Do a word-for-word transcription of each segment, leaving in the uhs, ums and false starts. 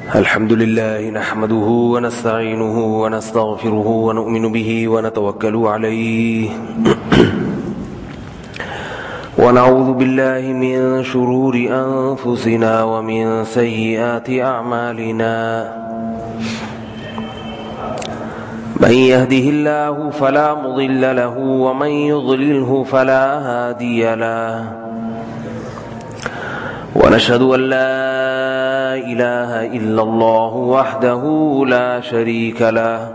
الحمد لله نحمده ونستعينه ونستغفره ونؤمن به ونتوكل عليه ونعوذ بالله من شرور أنفسنا ومن سيئات أعمالنا من يهده الله فلا مضل له ومن يضلله فلا هادي له ونشهد أن لا إله إلا الله وحده لا شريك له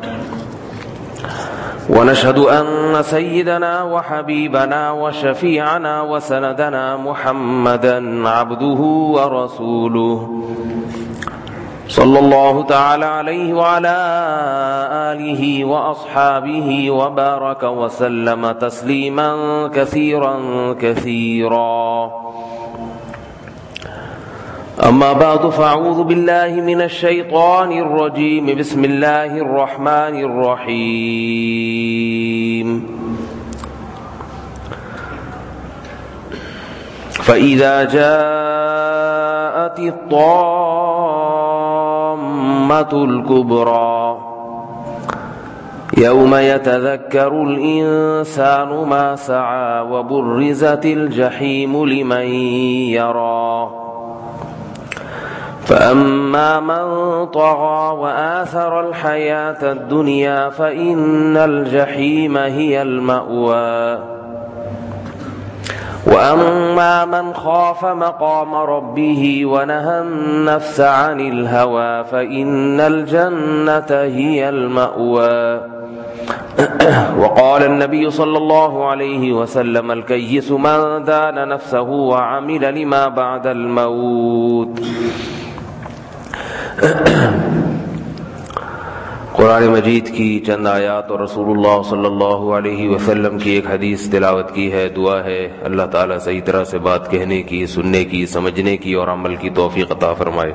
ونشهد أن سيدنا وحبيبنا وشفيعنا وسندنا محمدا عبده ورسوله صلى الله تعالى عليه وعلى آله وأصحابه وبارك وسلم تسليما كثيرا كثيرا أما بعد فأعوذ بالله من الشيطان الرجيم بسم الله الرحمن الرحيم فإذا جاءت الطامة الكبرى يوم يتذكر الإنسان ما سعى وبرزت الجحيم لمن يرى فأما من طغى وآثر الحياة الدنيا فإن الجحيم هي المأوى وأما من خاف مقام ربه ونهى النفس عن الهوى فإن الجنة هي المأوى وقال النبي صلى الله عليه وسلم الكيس من دان نفسه وعمل لما بعد الموت. قرآن مجید کی چند آیات اور رسول اللہ صلی اللہ علیہ وسلم کی ایک حدیث تلاوت کی ہے. دعا ہے اللہ تعالیٰ صحیح طرح سے بات کہنے کی، سننے کی، سمجھنے کی اور عمل کی توفیق عطا فرمائے.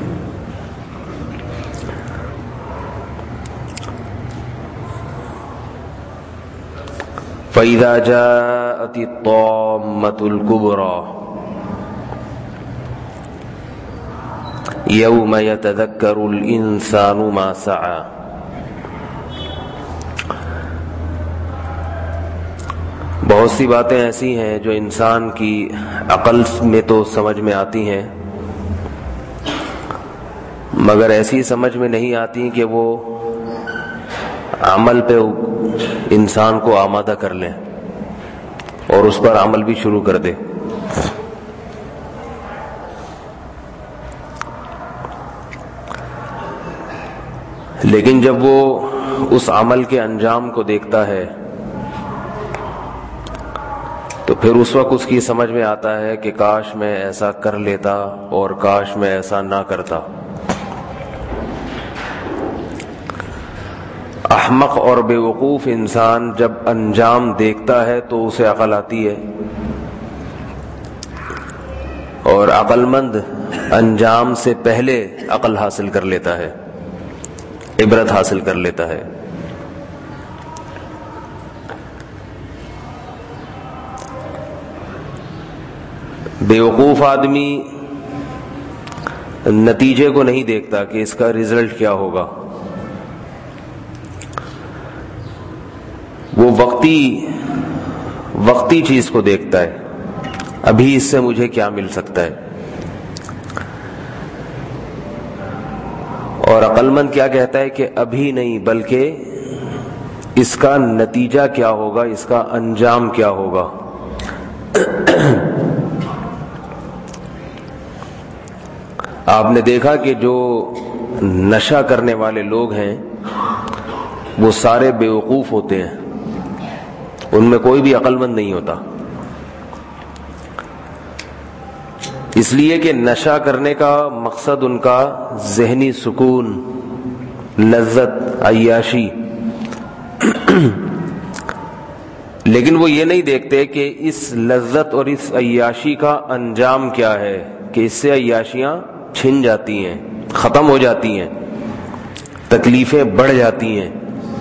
فَإِذَا جَاءَتِ الطَّامَّةُ الْكُبْرَى یوم یتذکر الانسان ما سعی. بہت سی باتیں ایسی ہیں جو انسان کی عقل میں تو سمجھ میں آتی ہیں، مگر ایسی سمجھ میں نہیں آتی کہ وہ عمل پہ انسان کو آمادہ کر لیں اور اس پر عمل بھی شروع کر دے. لیکن جب وہ اس عمل کے انجام کو دیکھتا ہے تو پھر اس وقت اس کی سمجھ میں آتا ہے کہ کاش میں ایسا کر لیتا اور کاش میں ایسا نہ کرتا. احمق اور بے وقوف انسان جب انجام دیکھتا ہے تو اسے عقل آتی ہے، اور عقل مند انجام سے پہلے عقل حاصل کر لیتا ہے، عبرت حاصل کر لیتا ہے. بے وقوف آدمی نتیجے کو نہیں دیکھتا کہ اس کا رزلٹ کیا ہوگا، وہ وقتی وقتی چیز کو دیکھتا ہے، ابھی اس سے مجھے کیا مل سکتا ہے. اور عقل مند کیا کہتا ہے کہ ابھی نہیں بلکہ اس کا نتیجہ کیا ہوگا، اس کا انجام کیا ہوگا. آپ نے دیکھا کہ جو نشہ کرنے والے لوگ ہیں وہ سارے بے وقوف ہوتے ہیں، ان میں کوئی بھی عقل مند نہیں ہوتا. اس لیے کہ نشہ کرنے کا مقصد ان کا ذہنی سکون، لذت، عیاشی. لیکن وہ یہ نہیں دیکھتے کہ اس لذت اور اس عیاشی کا انجام کیا ہے، کہ اس سے عیاشیاں چھن جاتی ہیں، ختم ہو جاتی ہیں، تکلیفیں بڑھ جاتی ہیں.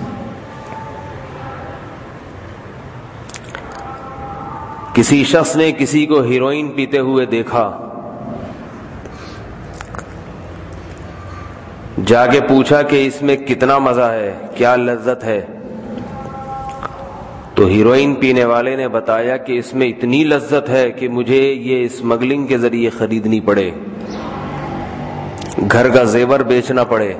کسی شخص نے کسی کو ہیروئن پیتے ہوئے دیکھا جا کے پوچھا کہ اس میں کتنا مزہ ہے، کیا لذت ہے؟ تو ہیروئن پینے والے نے بتایا کہ اس میں اتنی لذت ہے کہ مجھے یہ اسمگلنگ کے ذریعے خریدنی پڑے، گھر کا زیور بیچنا پڑے،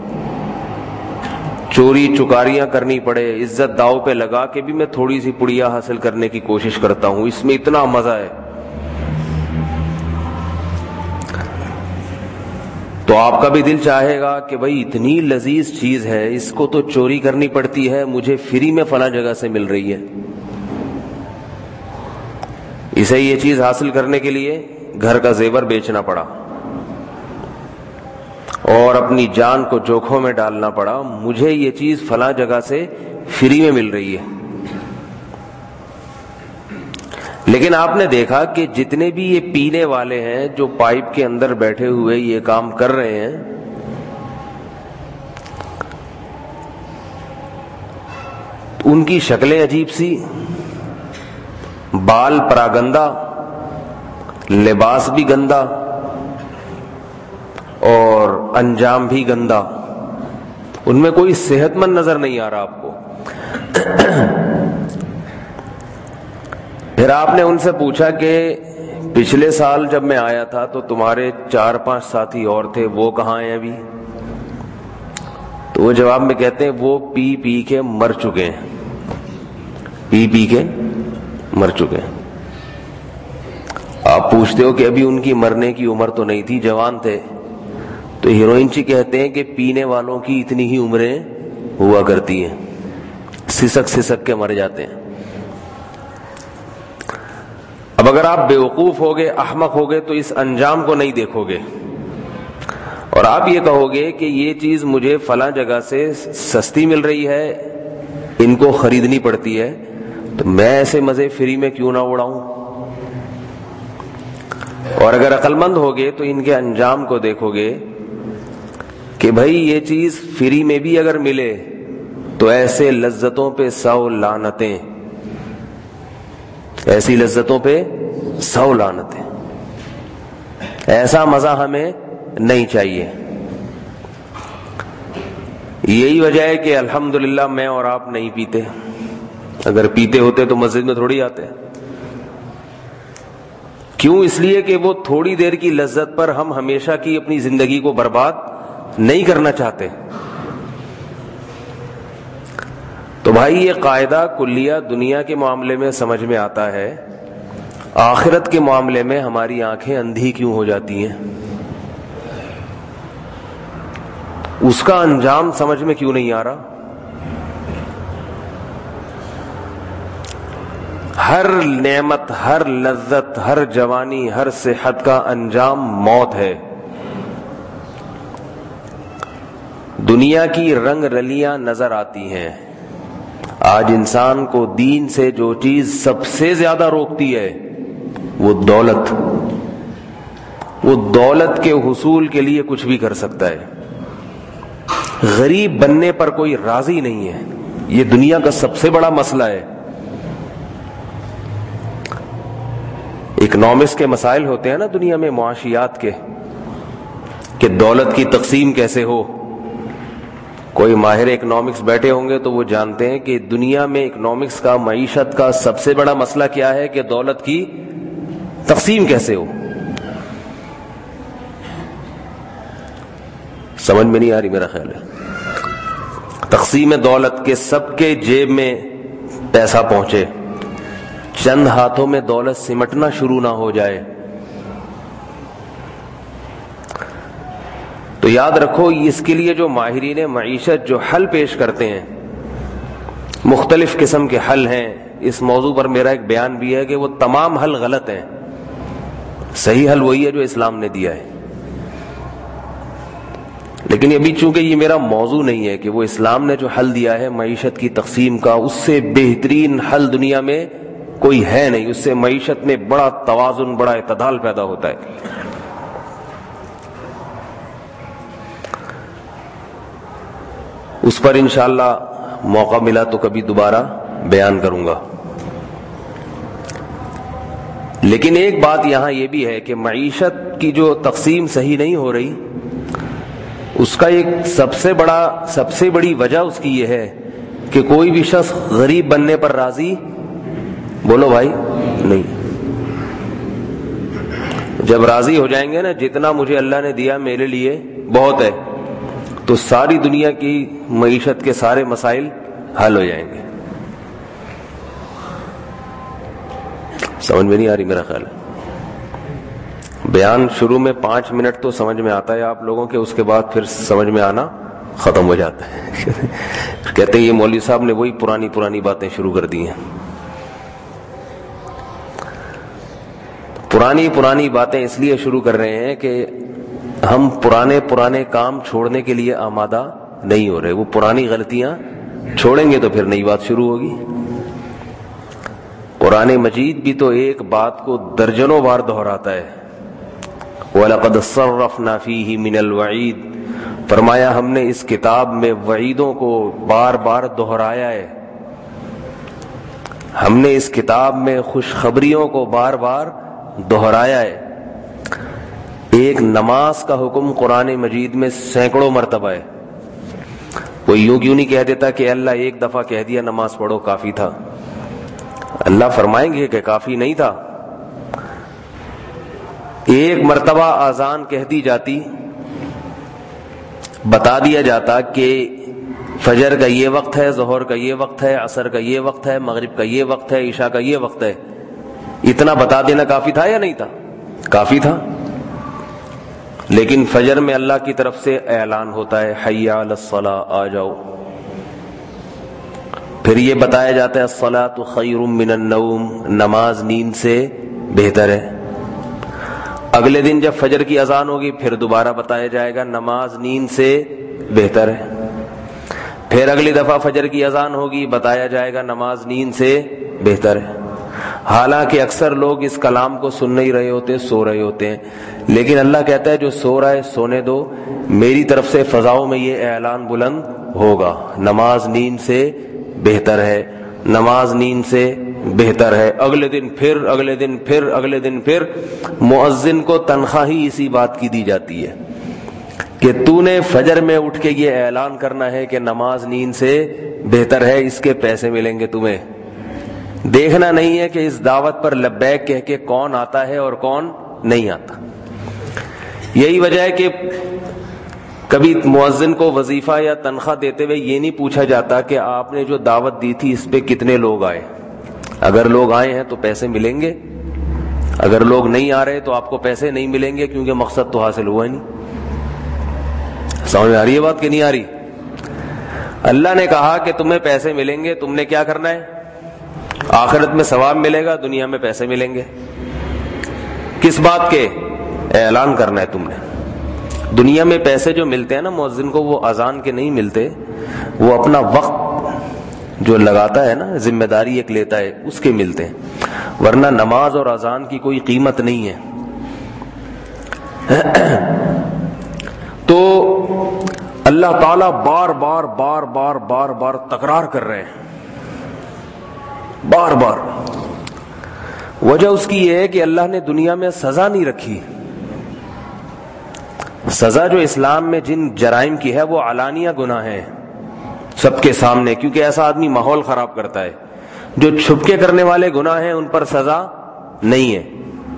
چوری چکاریاں کرنی پڑے، عزت داؤ پہ لگا کے بھی میں تھوڑی سی پڑیا حاصل کرنے کی کوشش کرتا ہوں، اس میں اتنا مزہ ہے۔ تو آپ کا بھی دل چاہے گا کہ بھئی اتنی لذیذ چیز ہے، اس کو تو چوری کرنی پڑتی ہے، مجھے فری میں فلاں جگہ سے مل رہی ہے۔ اسے یہ چیز حاصل کرنے کے لیے گھر کا زیور بیچنا پڑا اور اپنی جان کو جوکھوں میں ڈالنا پڑا، مجھے یہ چیز فلاں جگہ سے فری میں مل رہی ہے۔ لیکن آپ نے دیکھا کہ جتنے بھی یہ پینے والے ہیں جو پائپ کے اندر بیٹھے ہوئے یہ کام کر رہے ہیں، ان کی شکلیں عجیب سی، بال پراگندہ، لباس بھی گندا اور انجام بھی گندا، ان میں کوئی صحت مند نظر نہیں آ رہا آپ کو۔ پھر آپ نے ان سے پوچھا کہ پچھلے سال جب میں آیا تھا تو تمہارے چار پانچ ساتھی اور تھے، وہ کہاں ہیں ابھی؟ تو وہ جواب میں کہتے ہیں وہ پی پی کے مر چکے ہیں، پی پی کے مر چکے ہیں۔ آپ پوچھتے ہو کہ ابھی ان کی مرنے کی عمر تو نہیں تھی، جوان تھے۔ تو ہیروئن جی کہتے ہیں کہ پینے والوں کی اتنی ہی عمریں ہوا کرتی ہیں، سسک سسک کے مر جاتے ہیں۔ اب اگر آپ بیوقوف ہوگے، احمق ہوگے تو اس انجام کو نہیں دیکھو گے اور آپ یہ کہو گے کہ یہ چیز مجھے فلاں جگہ سے سستی مل رہی ہے، ان کو خریدنی پڑتی ہے، تو میں ایسے مزے فری میں کیوں نہ اڑاؤں؟ اور اگر عقل مند ہوگے تو ان کے انجام کو دیکھو گے کہ بھائی یہ چیز فری میں بھی اگر ملے تو ایسے لذتوں پہ سو لعنتیں، ایسی لذتوں پہ سو لعنتیں، ایسا مزہ ہمیں نہیں چاہیے۔ یہی وجہ ہے کہ الحمدللہ میں اور آپ نہیں پیتے، اگر پیتے ہوتے تو مسجد میں تھوڑی آتے۔ کیوں؟ اس لیے کہ وہ تھوڑی دیر کی لذت پر ہم ہمیشہ کی اپنی زندگی کو برباد نہیں کرنا چاہتے۔ تو بھائی یہ قاعدہ کلیہ دنیا کے معاملے میں سمجھ میں آتا ہے، آخرت کے معاملے میں ہماری آنکھیں اندھی کیوں ہو جاتی ہیں؟ اس کا انجام سمجھ میں کیوں نہیں آ رہا؟ ہر نعمت، ہر لذت، ہر جوانی، ہر صحت کا انجام موت ہے۔ دنیا کی رنگ رلیاں نظر آتی ہیں، آج انسان کو دین سے جو چیز سب سے زیادہ روکتی ہے وہ دولت، وہ دولت کے حصول کے لیے کچھ بھی کر سکتا ہے، غریب بننے پر کوئی راضی نہیں ہے، یہ دنیا کا سب سے بڑا مسئلہ ہے۔ اکنامکس کے مسائل ہوتے ہیں نا دنیا میں، معاشیات کے، کہ دولت کی تقسیم کیسے ہو۔ کوئی ماہر اکنامکس بیٹھے ہوں گے تو وہ جانتے ہیں کہ دنیا میں اکنامکس کا، معیشت کا سب سے بڑا مسئلہ کیا ہے کہ دولت کی تقسیم کیسے ہو۔ سمجھ میں نہیں آ رہی میرا خیال ہے؟ تقسیم دولت کے سب کے جیب میں پیسہ پہنچے، چند ہاتھوں میں دولت سمٹنا شروع نہ ہو جائے۔ تو یاد رکھو اس کے لیے جو ماہرین معیشت جو حل پیش کرتے ہیں، مختلف قسم کے حل ہیں۔ اس موضوع پر میرا ایک بیان بھی ہے کہ وہ تمام حل غلط ہیں، صحیح حل وہی ہے جو اسلام نے دیا ہے۔ لیکن ابھی چونکہ یہ میرا موضوع نہیں ہے کہ وہ اسلام نے جو حل دیا ہے معیشت کی تقسیم کا، اس سے بہترین حل دنیا میں کوئی ہے نہیں، اس سے معیشت میں بڑا توازن، بڑا اعتدال پیدا ہوتا ہے۔ اس پر انشاءاللہ موقع ملا تو کبھی دوبارہ بیان کروں گا۔ لیکن ایک بات یہاں یہ بھی ہے کہ معیشت کی جو تقسیم صحیح نہیں ہو رہی، اس کا ایک سب سے بڑا سب سے بڑی وجہ اس کی یہ ہے کہ کوئی بھی شخص غریب بننے پر راضی بولو بھائی نہیں. جب راضی ہو جائیں گے نا جتنا مجھے اللہ نے دیا میرے لیے بہت ہے, تو ساری دنیا کی معیشت کے سارے مسائل حل ہو جائیں گے. سمجھ میں نہیں آ رہی میرا خیال ہے. بیان شروع میں پانچ منٹ تو سمجھ میں آتا ہے آپ لوگوں کے, اس کے بعد پھر سمجھ میں آنا ختم ہو جاتا ہے. کہتے ہیں یہ مولوی صاحب نے وہی پرانی پرانی باتیں شروع کر دی ہیں. پرانی پرانی باتیں اس لیے شروع کر رہے ہیں کہ ہم پرانے پرانے کام چھوڑنے کے لیے آمادہ نہیں ہو رہے. وہ پرانی غلطیاں چھوڑیں گے تو پھر نئی بات شروع ہوگی. قرآن مجید بھی تو ایک بات کو درجنوں بار دہراتا ہے. وَلَقَدْ صَرَّفْنَا فِيهِ مِنَ الْوَعِيدِ, فرمایا ہم نے اس کتاب میں وعیدوں کو بار بار دہرایا ہے. ہم نے اس کتاب میں خوشخبریوں کو بار بار دہرایا ہے. ایک نماز کا حکم قرآن مجید میں سینکڑوں مرتبہ ہے. وہ یوں کیوں نہیں کہہ دیتا کہ اللہ ایک دفعہ کہہ دیا نماز پڑھو کافی تھا. اللہ فرمائیں گے کہ کافی نہیں تھا. ایک مرتبہ اذان کہہ دی جاتی, بتا دیا جاتا کہ فجر کا یہ وقت ہے, ظہر کا یہ وقت ہے, عصر کا یہ وقت ہے, مغرب کا یہ وقت ہے, عشاء کا یہ وقت ہے. اتنا بتا دینا کافی تھا یا نہیں تھا؟ کافی تھا. لیکن فجر میں اللہ کی طرف سے اعلان ہوتا ہے حی علی الصلاۃ, آ جاؤ. پھر یہ بتایا جاتا ہے الصلاۃ خیر من النوم, نماز نیند سے بہتر ہے. اگلے دن جب فجر کی اذان ہوگی پھر دوبارہ بتایا جائے گا نماز نیند سے بہتر ہے. پھر اگلی دفعہ فجر کی اذان ہوگی, بتایا جائے گا نماز نیند سے بہتر ہے. حالانکہ اکثر لوگ اس کلام کو سن نہیں رہے ہوتے, سو رہے ہوتے ہیں. لیکن اللہ کہتا ہے جو سو رہا ہے سونے دو, میری طرف سے فضاؤں میں یہ اعلان بلند ہوگا نماز نیند سے بہتر ہے, نماز نیند سے بہتر ہے. اگلے دن پھر اگلے دن پھر اگلے دن پھر مؤذن کو تنخواہ ہی اسی بات کی دی جاتی ہے کہ تو نے فجر میں اٹھ کے یہ اعلان کرنا ہے کہ نماز نیند سے بہتر ہے, اس کے پیسے ملیں گے تمہیں. دیکھنا نہیں ہے کہ اس دعوت پر لبیک کہہ کے کون آتا ہے اور کون نہیں آتا. یہی وجہ ہے کہ کبھی مؤذن کو وظیفہ یا تنخواہ دیتے ہوئے یہ نہیں پوچھا جاتا کہ آپ نے جو دعوت دی تھی اس پہ کتنے لوگ آئے. اگر لوگ آئے ہیں تو پیسے ملیں گے, اگر لوگ نہیں آ رہے تو آپ کو پیسے نہیں ملیں گے, کیونکہ مقصد تو حاصل ہوا ہی نہیں. سمجھ میں آ رہی ہے بات کہ نہیں آ رہی؟ اللہ نے کہا کہ تمہیں پیسے ملیں گے, تم نے کیا کرنا ہے؟ آخرت میں ثواب ملے گا, دنیا میں پیسے ملیں گے. کس بات کے؟ اعلان کرنا ہے تم نے. دنیا میں پیسے جو ملتے ہیں نا مؤذن کو, وہ اذان کے نہیں ملتے, وہ اپنا وقت جو لگاتا ہے نا, ذمہ داری ایک لیتا ہے, اس کے ملتے ہیں. ورنہ نماز اور اذان کی کوئی قیمت نہیں ہے. تو اللہ تعالیٰ بار بار بار بار بار بار تکرار کر رہے ہیں, بار بار. وجہ اس کی یہ ہے کہ اللہ نے دنیا میں سزا نہیں رکھی. سزا جو اسلام میں جن جرائم کی ہے وہ علانیہ گناہ ہے سب کے سامنے, کیونکہ ایسا آدمی ماحول خراب کرتا ہے. جو چھپ کے کرنے والے گناہ ہیں ان پر سزا نہیں ہے,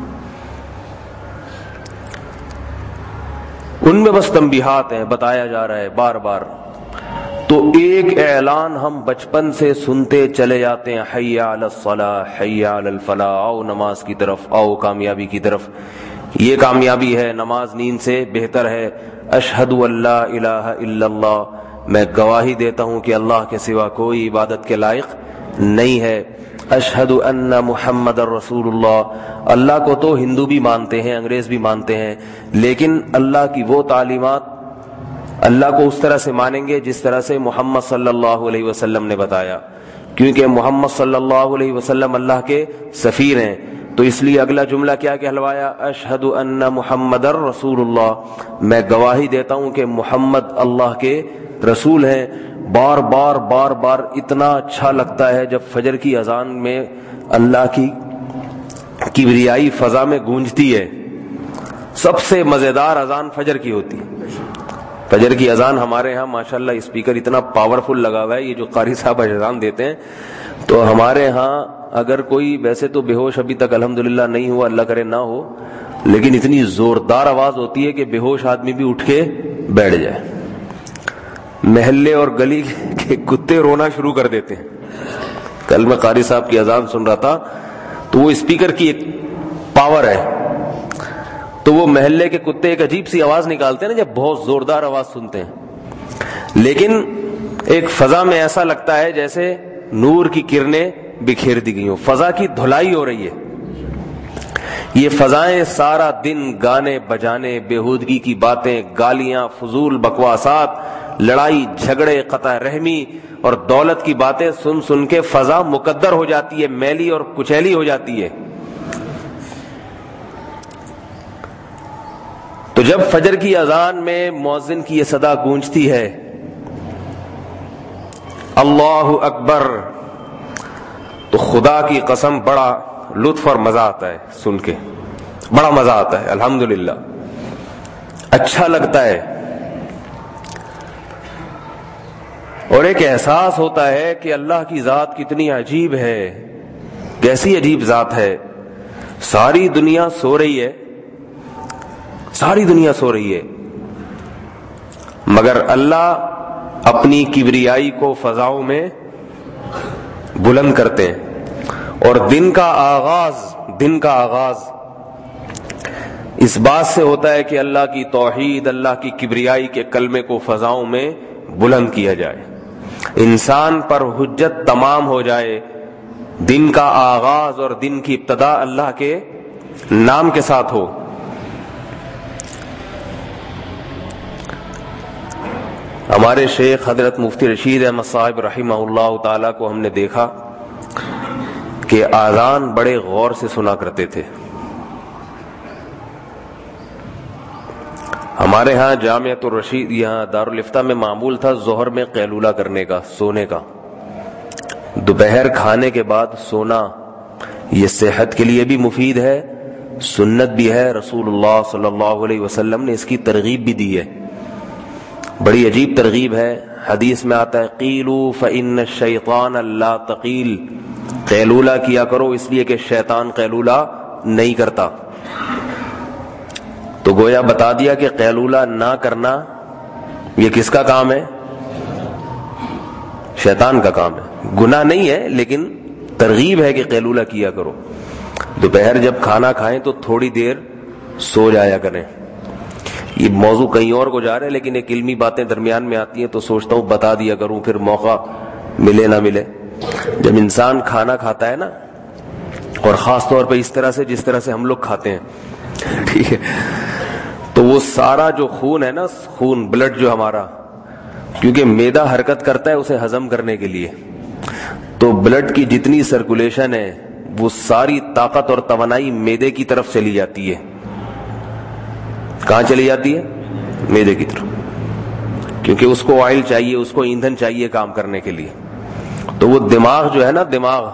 ان میں بس تنبیہات ہیں, بتایا جا رہا ہے بار بار. تو ایک اعلان ہم بچپن سے سنتے چلے جاتے ہیں, حی علی الصلاۃ حی علی الفلاح, آؤ نماز کی طرف, آؤ کامیابی کی طرف. یہ کامیابی ہے, نماز نیند سے بہتر ہے. اشہد ان لا الہ الا اللہ, میں گواہی دیتا ہوں کہ اللہ کے سوا کوئی عبادت کے لائق نہیں ہے. اشہد ان محمد الرسول اللہ, اللہ کو تو ہندو بھی مانتے ہیں, انگریز بھی مانتے ہیں, لیکن اللہ کی وہ تعلیمات اللہ کو اس طرح سے مانیں گے جس طرح سے محمد صلی اللہ علیہ وسلم نے بتایا, کیونکہ محمد صلی اللہ علیہ وسلم اللہ کے سفیر ہیں. تو اس لیے اگلا جملہ کیا کہلوایا؟ اشہد ان محمد الرسول اللہ, میں گواہی دیتا ہوں کہ محمد اللہ کے رسول ہیں. بار بار بار بار اتنا اچھا لگتا ہے جب فجر کی اذان میں اللہ کی کبریائی فضا میں گونجتی ہے. سب سے مزیدار اذان فجر کی ہوتی ہے. فجر کی اذان ہمارے ہاں ماشاءاللہ اسپیکر اتنا پاورفل لگا ہوا ہے، یہ جو قاری صاحب اذان دیتے ہیں تو ہمارے ہاں اگر کوئی ویسے تو بے ہوش ابھی تک الحمدللہ نہیں ہوا، اللہ کرے نہ ہو، لیکن اتنی زوردار آواز ہوتی ہے کہ بے ہوش آدمی بھی اٹھ کے بیٹھ جائے. محلے اور گلی کے کتے رونا شروع کر دیتے ہیں. کل میں قاری صاحب کی اذان سن رہا تھا تو وہ اسپیکر کی ایک پاور ہے، تو وہ محلے کے کتے ایک عجیب سی آواز نکالتے ہیں نا جب بہت زوردار آواز سنتے ہیں، لیکن ایک فضا میں ایسا لگتا ہے جیسے نور کی کرنیں بکھیر دی گئی ہوں، فضا کی دھلائی ہو رہی ہے. یہ فضائیں سارا دن گانے بجانے، بیہودگی کی باتیں، گالیاں، فضول بکواسات، لڑائی جھگڑے، قطع رحمی اور دولت کی باتیں سن سن کے فضا مقدر ہو جاتی ہے، میلی اور کچیلی ہو جاتی ہے. تو جب فجر کی اذان میں مؤذن کی یہ صدا گونجتی ہے اللہ اکبر، تو خدا کی قسم بڑا لطف اور مزہ آتا ہے، سن کے بڑا مزہ آتا ہے، الحمدللہ اچھا لگتا ہے. اور ایک احساس ہوتا ہے کہ اللہ کی ذات کتنی عجیب ہے، کیسی عجیب ذات ہے. ساری دنیا سو رہی ہے، ساری دنیا سو رہی ہے، مگر اللہ اپنی کبریائی کو فضاؤں میں بلند کرتے ہیں. اور دن کا آغاز دن کا آغاز اس بات سے ہوتا ہے کہ اللہ کی توحید، اللہ کی کبریائی کے کلمے کو فضاؤں میں بلند کیا جائے، انسان پر حجت تمام ہو جائے. دن کا آغاز اور دن کی ابتدا اللہ کے نام کے ساتھ ہو. ہمارے شیخ حضرت مفتی رشید احمد صاحب رحمہ اللہ تعالی کو ہم نے دیکھا کہ اذان بڑے غور سے سنا کرتے تھے. ہمارے ہاں جامعۃ الرشید یہاں دارالفتہ میں معمول تھا ظہر میں قیلولہ کرنے کا، سونے کا. دوپہر کھانے کے بعد سونا یہ صحت کے لیے بھی مفید ہے، سنت بھی ہے، رسول اللہ صلی اللہ علیہ وسلم نے اس کی ترغیب بھی دی ہے. بڑی عجیب ترغیب ہے، حدیث میں آتا ہے قیلوا فإن الشیطان لا تقیل، قیلولہ کیا کرو اس لیے کہ شیطان قیلولہ نہیں کرتا. تو گویا بتا دیا کہ قیلولہ نہ کرنا یہ کس کا کام ہے؟ شیطان کا کام ہے. گناہ نہیں ہے لیکن ترغیب ہے کہ قیلولہ کیا کرو. دوپہر جب کھانا کھائیں تو تھوڑی دیر سو جایا کریں. یہ موضوع کہیں اور کو جا رہے ہیں لیکن ایک علمی باتیں درمیان میں آتی ہیں تو سوچتا ہوں بتا دیا کروں، پھر موقع ملے نہ ملے. جب انسان کھانا کھاتا ہے نا، اور خاص طور پہ اس طرح سے جس طرح سے ہم لوگ کھاتے ہیں، ٹھیک ہے، تو وہ سارا جو خون ہے نا، خون بلڈ جو ہمارا، کیونکہ معدہ حرکت کرتا ہے اسے ہضم کرنے کے لیے، تو بلڈ کی جتنی سرکولیشن ہے وہ ساری طاقت اور توانائی معدے کی طرف چلی جاتی ہے. کہاں چلی جاتی ہے؟ معدے کی طرف، کیونکہ اس کو آئل چاہیے، اس کو ایندھن چاہیے کام کرنے کے لیے. تو وہ دماغ جو ہے نا، دماغ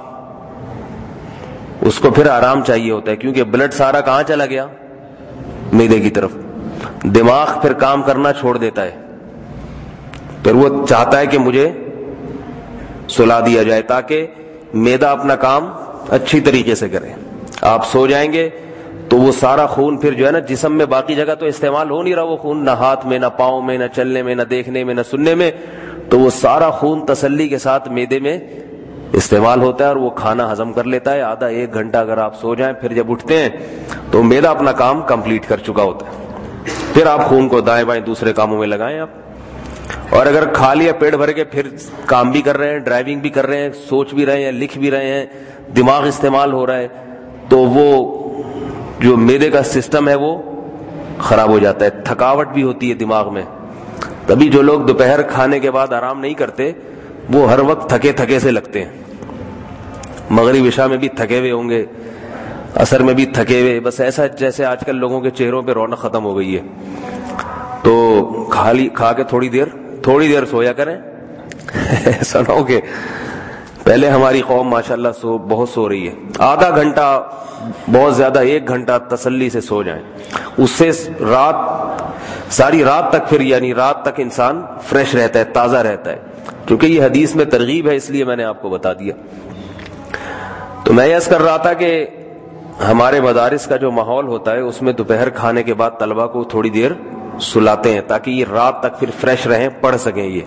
اس کو پھر آرام چاہیے ہوتا ہے، کیونکہ بلڈ سارا کہاں چلا گیا؟ معدے کی طرف. دماغ پھر کام کرنا چھوڑ دیتا ہے، پھر وہ چاہتا ہے کہ مجھے سلا دیا جائے تاکہ معدہ اپنا کام اچھی طریقے سے کرے. آپ سو جائیں گے تو وہ سارا خون پھر جو ہے نا جسم میں باقی جگہ تو استعمال ہو نہیں رہا، وہ خون نہ ہاتھ میں، نہ پاؤں میں، نہ چلنے میں، نہ دیکھنے میں، نہ سننے میں، تو وہ سارا خون تسلی کے ساتھ معدے میں استعمال ہوتا ہے اور وہ کھانا ہضم کر لیتا ہے. آدھا ایک گھنٹہ اگر آپ سو جائیں پھر جب اٹھتے ہیں تو معدہ اپنا کام کمپلیٹ کر چکا ہوتا ہے. پھر آپ خون کو دائیں بائیں دوسرے کاموں میں لگائیں آپ. اور اگر کھا لیا پیٹ بھر کے، پھر کام بھی کر رہے ہیں، ڈرائیونگ بھی کر رہے ہیں، سوچ بھی رہے ہیں، لکھ بھی رہے ہیں، دماغ استعمال ہو رہا ہے، تو وہ جو معدے کا سسٹم ہے وہ خراب ہو جاتا ہے. تھکاوٹ بھی ہوتی ہے دماغ میں. تبھی جو لوگ دوپہر کھانے کے بعد آرام نہیں کرتے وہ ہر وقت تھکے تھکے سے لگتے ہیں. مغرب عشاء میں بھی تھکے ہوئے ہوں گے، عصر میں بھی تھکے ہوئے، بس ایسا جیسے آج کل لوگوں کے چہروں پہ رونق ختم ہو گئی ہے. تو کھا لی کھا کے تھوڑی دیر تھوڑی دیر سویا کریں. ایسا نہ ہو کہ پہلے ہماری قوم ماشاءاللہ سو بہت سو رہی ہے، آدھا گھنٹہ بہت زیادہ ایک گھنٹہ تسلی سے سو جائیں، اس سے رات ساری رات تک پھر یعنی رات تک انسان فریش رہتا ہے، تازہ رہتا ہے، کیونکہ یہ حدیث میں ترغیب ہے، اس لیے میں نے آپ کو بتا دیا۔ تو میں عرض کر رہا تھا کہ ہمارے مدارس کا جو ماحول ہوتا ہے اس میں دوپہر کھانے کے بعد طلبہ کو تھوڑی دیر سلاتے ہیں تاکہ یہ رات تک پھر فریش رہیں، پڑھ سکیں یہ۔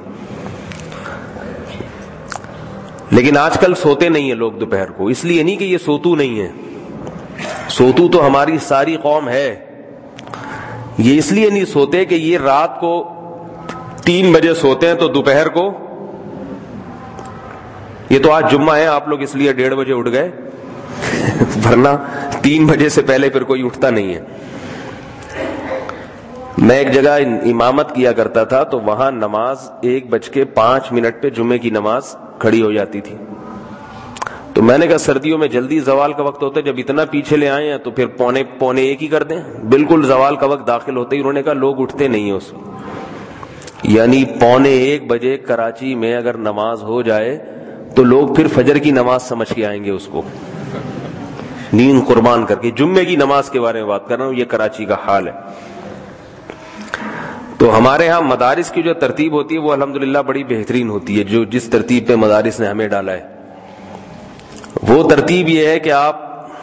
لیکن آج کل سوتے نہیں ہیں لوگ دوپہر کو، اس لیے نہیں کہ یہ سوتو نہیں ہے، سوتو تو ہماری ساری قوم ہے، یہ اس لیے نہیں سوتے کہ یہ رات کو تین بجے سوتے ہیں تو دوپہر کو، یہ تو آج جمعہ ہے آپ لوگ اس لیے ڈیڑھ بجے اٹھ گئے، ورنہ تین بجے سے پہلے پھر کوئی اٹھتا نہیں ہے۔ میں ایک جگہ امامت کیا کرتا تھا تو وہاں نماز ایک بج کے پانچ منٹ پہ جمعے کی نماز کھڑی ہو جاتی تھی، تو میں نے کہا سردیوں میں جلدی زوال کا وقت ہوتا ہے، جب اتنا پیچھے لے آئے ہیں تو پھر پونے پونے ایک ہی کر دیں، بالکل زوال کا وقت داخل ہوتے ہی انہوں نے کہا لوگ اٹھتے نہیں ہیں اس وقت، یعنی پونے ایک بجے کراچی میں اگر نماز ہو جائے تو لوگ پھر فجر کی نماز سمجھ کے آئیں گے اس کو، نیند قربان کر کے۔ جمعے کی نماز کے بارے میں بات کر رہا ہوں، یہ کراچی کا حال ہے۔ تو ہمارے ہاں مدارس کی جو ترتیب ہوتی ہے وہ الحمدللہ بڑی بہترین ہوتی ہے، جو جس ترتیب پہ مدارس نے ہمیں ڈالا ہے وہ ترتیب یہ ہے کہ آپ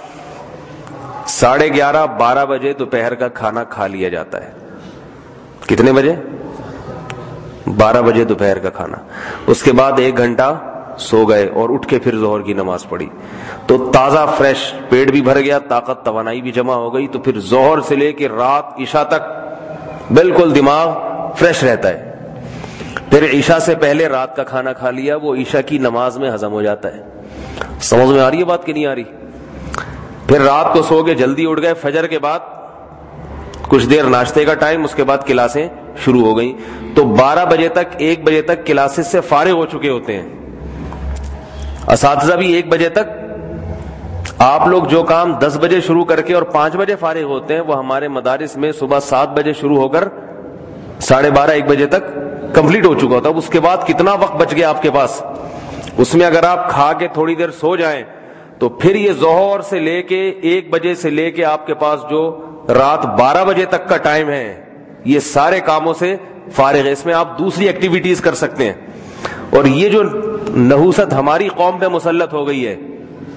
ساڑھے گیارہ بارہ بجے دوپہر کا کھانا کھا لیا جاتا ہے۔ کتنے بجے؟ بارہ بجے دوپہر کا کھانا، اس کے بعد ایک گھنٹہ سو گئے اور اٹھ کے پھر ظہر کی نماز پڑھی تو تازہ فریش، پیٹ بھی بھر گیا، طاقت توانائی بھی جمع ہو گئی، تو پھر ظہر سے لے کے رات عشاء تک بالکل دماغ فریش رہتا ہے۔ پھر عشاء سے پہلے رات کا کھانا کھا لیا، وہ عشاء کی نماز میں ہضم ہو جاتا ہے۔ سمجھ میں آ رہی ہے بات کہ نہیں آ رہی؟ پھر رات کو سو کے جلدی اٹھ گئے، فجر کے بعد کچھ دیر ناشتے کا ٹائم، اس کے بعد کلاسیں شروع ہو گئیں، تو بارہ بجے تک ایک بجے تک کلاسز سے فارغ ہو چکے ہوتے ہیں اساتذہ بھی۔ ایک بجے تک آپ لوگ جو کام دس بجے شروع کر کے اور پانچ بجے فارغ ہوتے ہیں وہ ہمارے مدارس میں صبح سات بجے شروع ہو کر ساڑھے بارہ ایک بجے تک کمپلیٹ ہو چکا ہوتا ہے۔ اس کے بعد کتنا وقت بچ گیا آپ کے پاس، اس میں اگر آپ کھا کے تھوڑی دیر سو جائیں تو پھر یہ ظہر سے لے کے ایک بجے سے لے کے آپ کے پاس جو رات بارہ بجے تک کا ٹائم ہے یہ سارے کاموں سے فارغ ہے، اس میں آپ دوسری ایکٹیویٹیز کر سکتے ہیں۔ اور یہ جو نحوست ہماری قوم پہ مسلط ہو گئی ہے،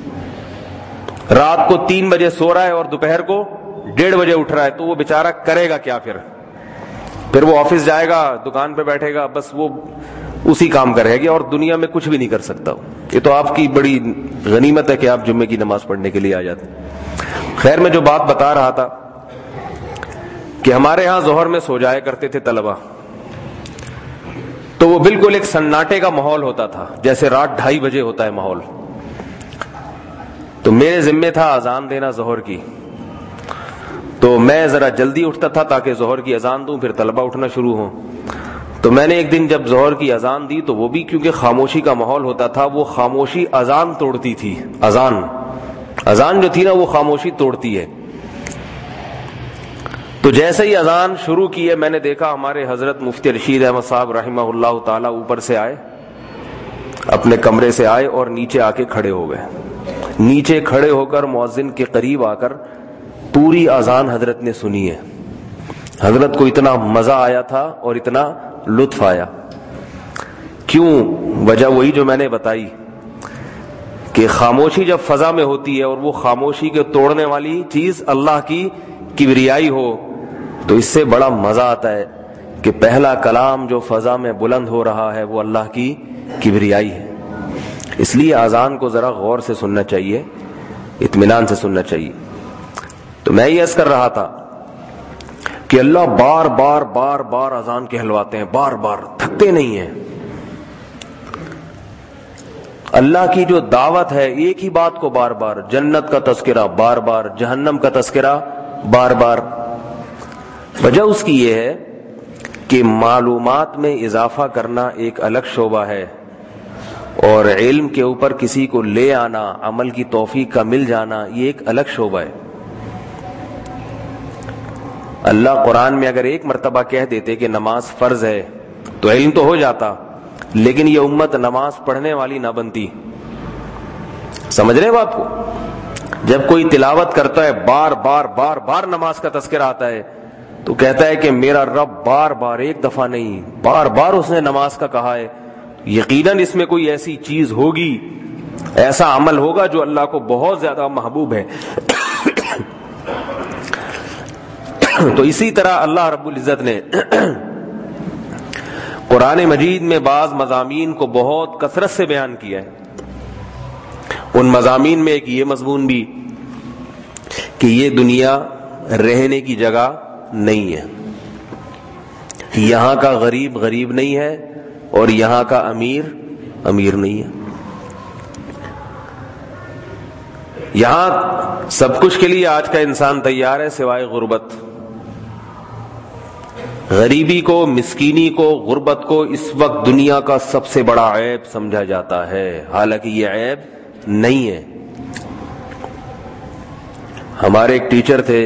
رات کو تین بجے سو رہا ہے اور دوپہر کو ڈیڑھ بجے اٹھ رہا ہے، تو وہ بیچارہ کرے گا کیا؟ پھر پھر وہ آفس جائے گا، دکان پہ بیٹھے گا، بس وہ اسی کام کا رہے گا اور دنیا میں کچھ بھی نہیں کر سکتا۔ یہ تو آپ کی بڑی غنیمت ہے کہ آپ جمعے کی نماز پڑھنے کے لیے آ جاتے ہیں۔ خیر، میں جو بات بتا رہا تھا کہ ہمارے ہاں ظہر میں سو جایا کرتے تھے طلبہ، تو وہ بالکل ایک سناٹے کا ماحول ہوتا تھا، جیسے رات ڈھائی بجے ہوتا ہے ماحول۔ تو میرے ذمے تھا اذان دینا ظہر کی، تو میں ذرا جلدی اٹھتا تھا تاکہ ظہر کی اذان دوں، پھر طلبہ اٹھنا شروع ہوں۔ تو میں نے ایک دن جب ظہر کی اذان دی تو وہ بھی کیونکہ خاموشی کا ماحول ہوتا تھا، وہ خاموشی اذان توڑتی تھی، اذان اذان جو تھی نا وہ خاموشی توڑتی ہے۔ تو جیسے ہی اذان شروع کی ہے میں نے دیکھا ہمارے حضرت مفتی رشید احمد صاحب رحمہ اللہ تعالی اوپر سے آئے، اپنے کمرے سے آئے اور نیچے آ کے کھڑے ہو گئے۔ نیچے کھڑے ہو کر مؤذن کے قریب آ کر پوری اذان حضرت نے سنی ہے۔ حضرت کو اتنا مزہ آیا تھا اور اتنا لطف آیا۔ کیوں؟ وجہ وہی جو میں نے بتائی کہ خاموشی جب فضا میں ہوتی ہے اور وہ خاموشی کے توڑنے والی چیز اللہ کی کبریائی ہو تو اس سے بڑا مزہ آتا ہے کہ پہلا کلام جو فضا میں بلند ہو رہا ہے وہ اللہ کی کبریائی ہے۔ اس لیے اذان کو ذرا غور سے سننا چاہیے، اطمینان سے سننا چاہیے۔ تو میں یہ عرض کر رہا تھا کہ اللہ بار بار بار بار اذان کہلواتے ہیں، بار بار تھکتے نہیں ہیں۔ اللہ کی جو دعوت ہے ایک ہی بات کو بار بار، جنت کا تذکرہ بار بار، جہنم کا تذکرہ بار بار۔ وجہ اس کی یہ ہے کہ معلومات میں اضافہ کرنا ایک الگ شعبہ ہے اور علم کے اوپر کسی کو لے آنا، عمل کی توفیق کا مل جانا، یہ ایک الگ شعبہ ہے۔ اللہ قرآن میں اگر ایک مرتبہ کہہ دیتے کہ نماز فرض ہے تو علم تو ہو جاتا، لیکن یہ امت نماز پڑھنے والی نہ بنتی، سمجھ رہے ہیں بات کو؟ جب کوئی تلاوت کرتا ہے بار بار بار بار نماز کا تذکرہ آتا ہے تو کہتا ہے کہ میرا رب بار بار، ایک دفعہ نہیں، بار بار اس نے نماز کا کہا ہے، یقیناً اس میں کوئی ایسی چیز ہوگی، ایسا عمل ہوگا جو اللہ کو بہت زیادہ محبوب ہے۔ تو اسی طرح اللہ رب العزت نے قرآن مجید میں بعض مضامین کو بہت کثرت سے بیان کیا ہے۔ ان مضامین میں ایک یہ مضمون بھی کہ یہ دنیا رہنے کی جگہ نہیں ہے، یہاں کا غریب غریب نہیں ہے اور یہاں کا امیر امیر نہیں ہے۔ یہاں سب کچھ کے لیے آج کا انسان تیار ہے سوائے غربت۔ غریبی کو، مسکینی کو، غربت کو اس وقت دنیا کا سب سے بڑا عیب سمجھا جاتا ہے، حالانکہ یہ عیب نہیں ہے۔ ہمارے ایک ٹیچر تھے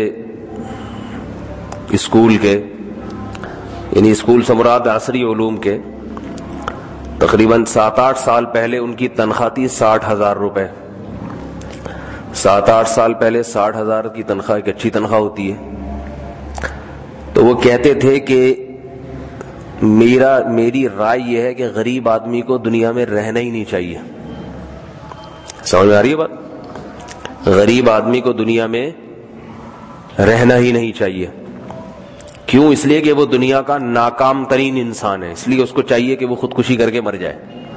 اسکول کے، یعنی اسکول سے مراد عصری علوم کے، تقریباً سات آٹھ سال پہلے ان کی تنخواہ تھی ساٹھ ہزار روپے۔ سات آٹھ سال پہلے ساٹھ ہزار کی تنخواہ ایک اچھی تنخواہ ہوتی ہے۔ تو وہ کہتے تھے کہ میرا میری رائے یہ ہے کہ غریب آدمی کو دنیا میں رہنا ہی نہیں چاہیے۔ سمجھ میں آ رہی ہے بات؟ غریب آدمی کو دنیا میں رہنا ہی نہیں چاہیے۔ کیوں؟ اس لیے کہ وہ دنیا کا ناکام ترین انسان ہے، اس لیے اس کو چاہیے کہ وہ خودکشی کر کے مر جائے۔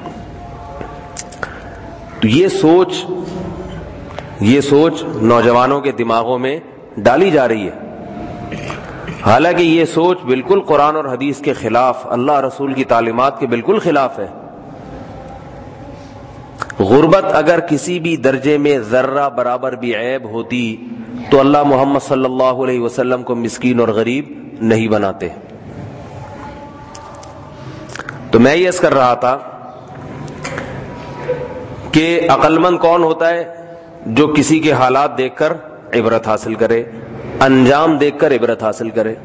تو یہ سوچ یہ سوچ نوجوانوں کے دماغوں میں ڈالی جا رہی ہے، حالانکہ یہ سوچ بالکل قرآن اور حدیث کے خلاف، اللہ رسول کی تعلیمات کے بالکل خلاف ہے۔ غربت اگر کسی بھی درجے میں ذرہ برابر بھی عیب ہوتی تو اللہ محمد صلی اللہ علیہ وسلم کو مسکین اور غریب نہیں بناتے۔ تو میں یہ عرض کر رہا تھا کہ عقل مند کون ہوتا ہے؟ جو کسی کے حالات دیکھ کر عبرت حاصل کرے، انجام دیکھ کر عبرت حاصل کرے۔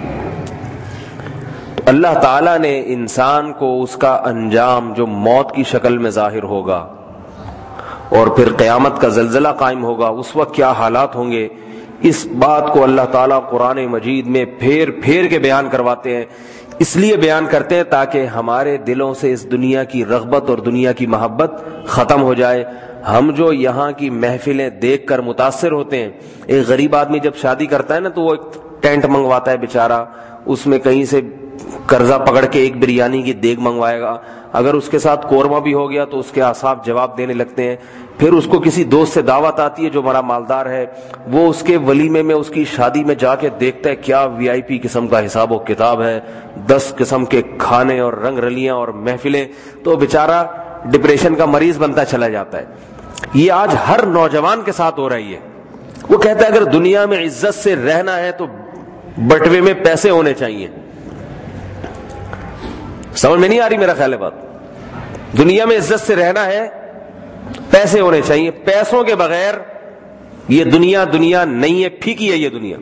تو اللہ تعالیٰ نے انسان کو اس کا انجام جو موت کی شکل میں ظاہر ہوگا اور پھر قیامت کا زلزلہ قائم ہوگا، اس وقت کیا حالات ہوں گے، اس بات کو اللہ تعالیٰ قرآن مجید میں پھیر پھیر کے بیان کرواتے ہیں۔ اس لیے بیان کرتے ہیں تاکہ ہمارے دلوں سے اس دنیا کی رغبت اور دنیا کی محبت ختم ہو جائے۔ ہم جو یہاں کی محفلیں دیکھ کر متاثر ہوتے ہیں، ایک غریب آدمی جب شادی کرتا ہے نا تو وہ ایک ٹینٹ منگواتا ہے بیچارہ، اس میں کہیں سے قرضہ پکڑ کے ایک بریانی کی دیگ منگوائے گا، اگر اس کے ساتھ قورمہ بھی ہو گیا تو اس کے اعصاب جواب دینے لگتے ہیں۔ پھر اس کو کسی دوست سے دعوت آتی ہے جو بڑا مالدار ہے، وہ اس کے ولیمے میں، اس کی شادی میں جا کے دیکھتا ہے کیا وی آئی پی قسم کا حساب و کتاب ہے، دس قسم کے کھانے اور رنگ رلیاں اور محفلیں، تو بیچارہ ڈپریشن کا مریض بنتا چلا جاتا ہے۔ یہ آج ہر نوجوان کے ساتھ ہو رہی ہے۔ وہ کہتا ہے اگر دنیا میں عزت سے رہنا ہے تو بٹوے میں پیسے ہونے چاہیے۔ سمجھ میں نہیں آ رہی میرا خیال ہے بات؟ دنیا میں عزت سے رہنا ہے، پیسے ہونے چاہیے، پیسوں کے بغیر یہ دنیا دنیا نہیں ہے، پھیکی ہے یہ دنیا۔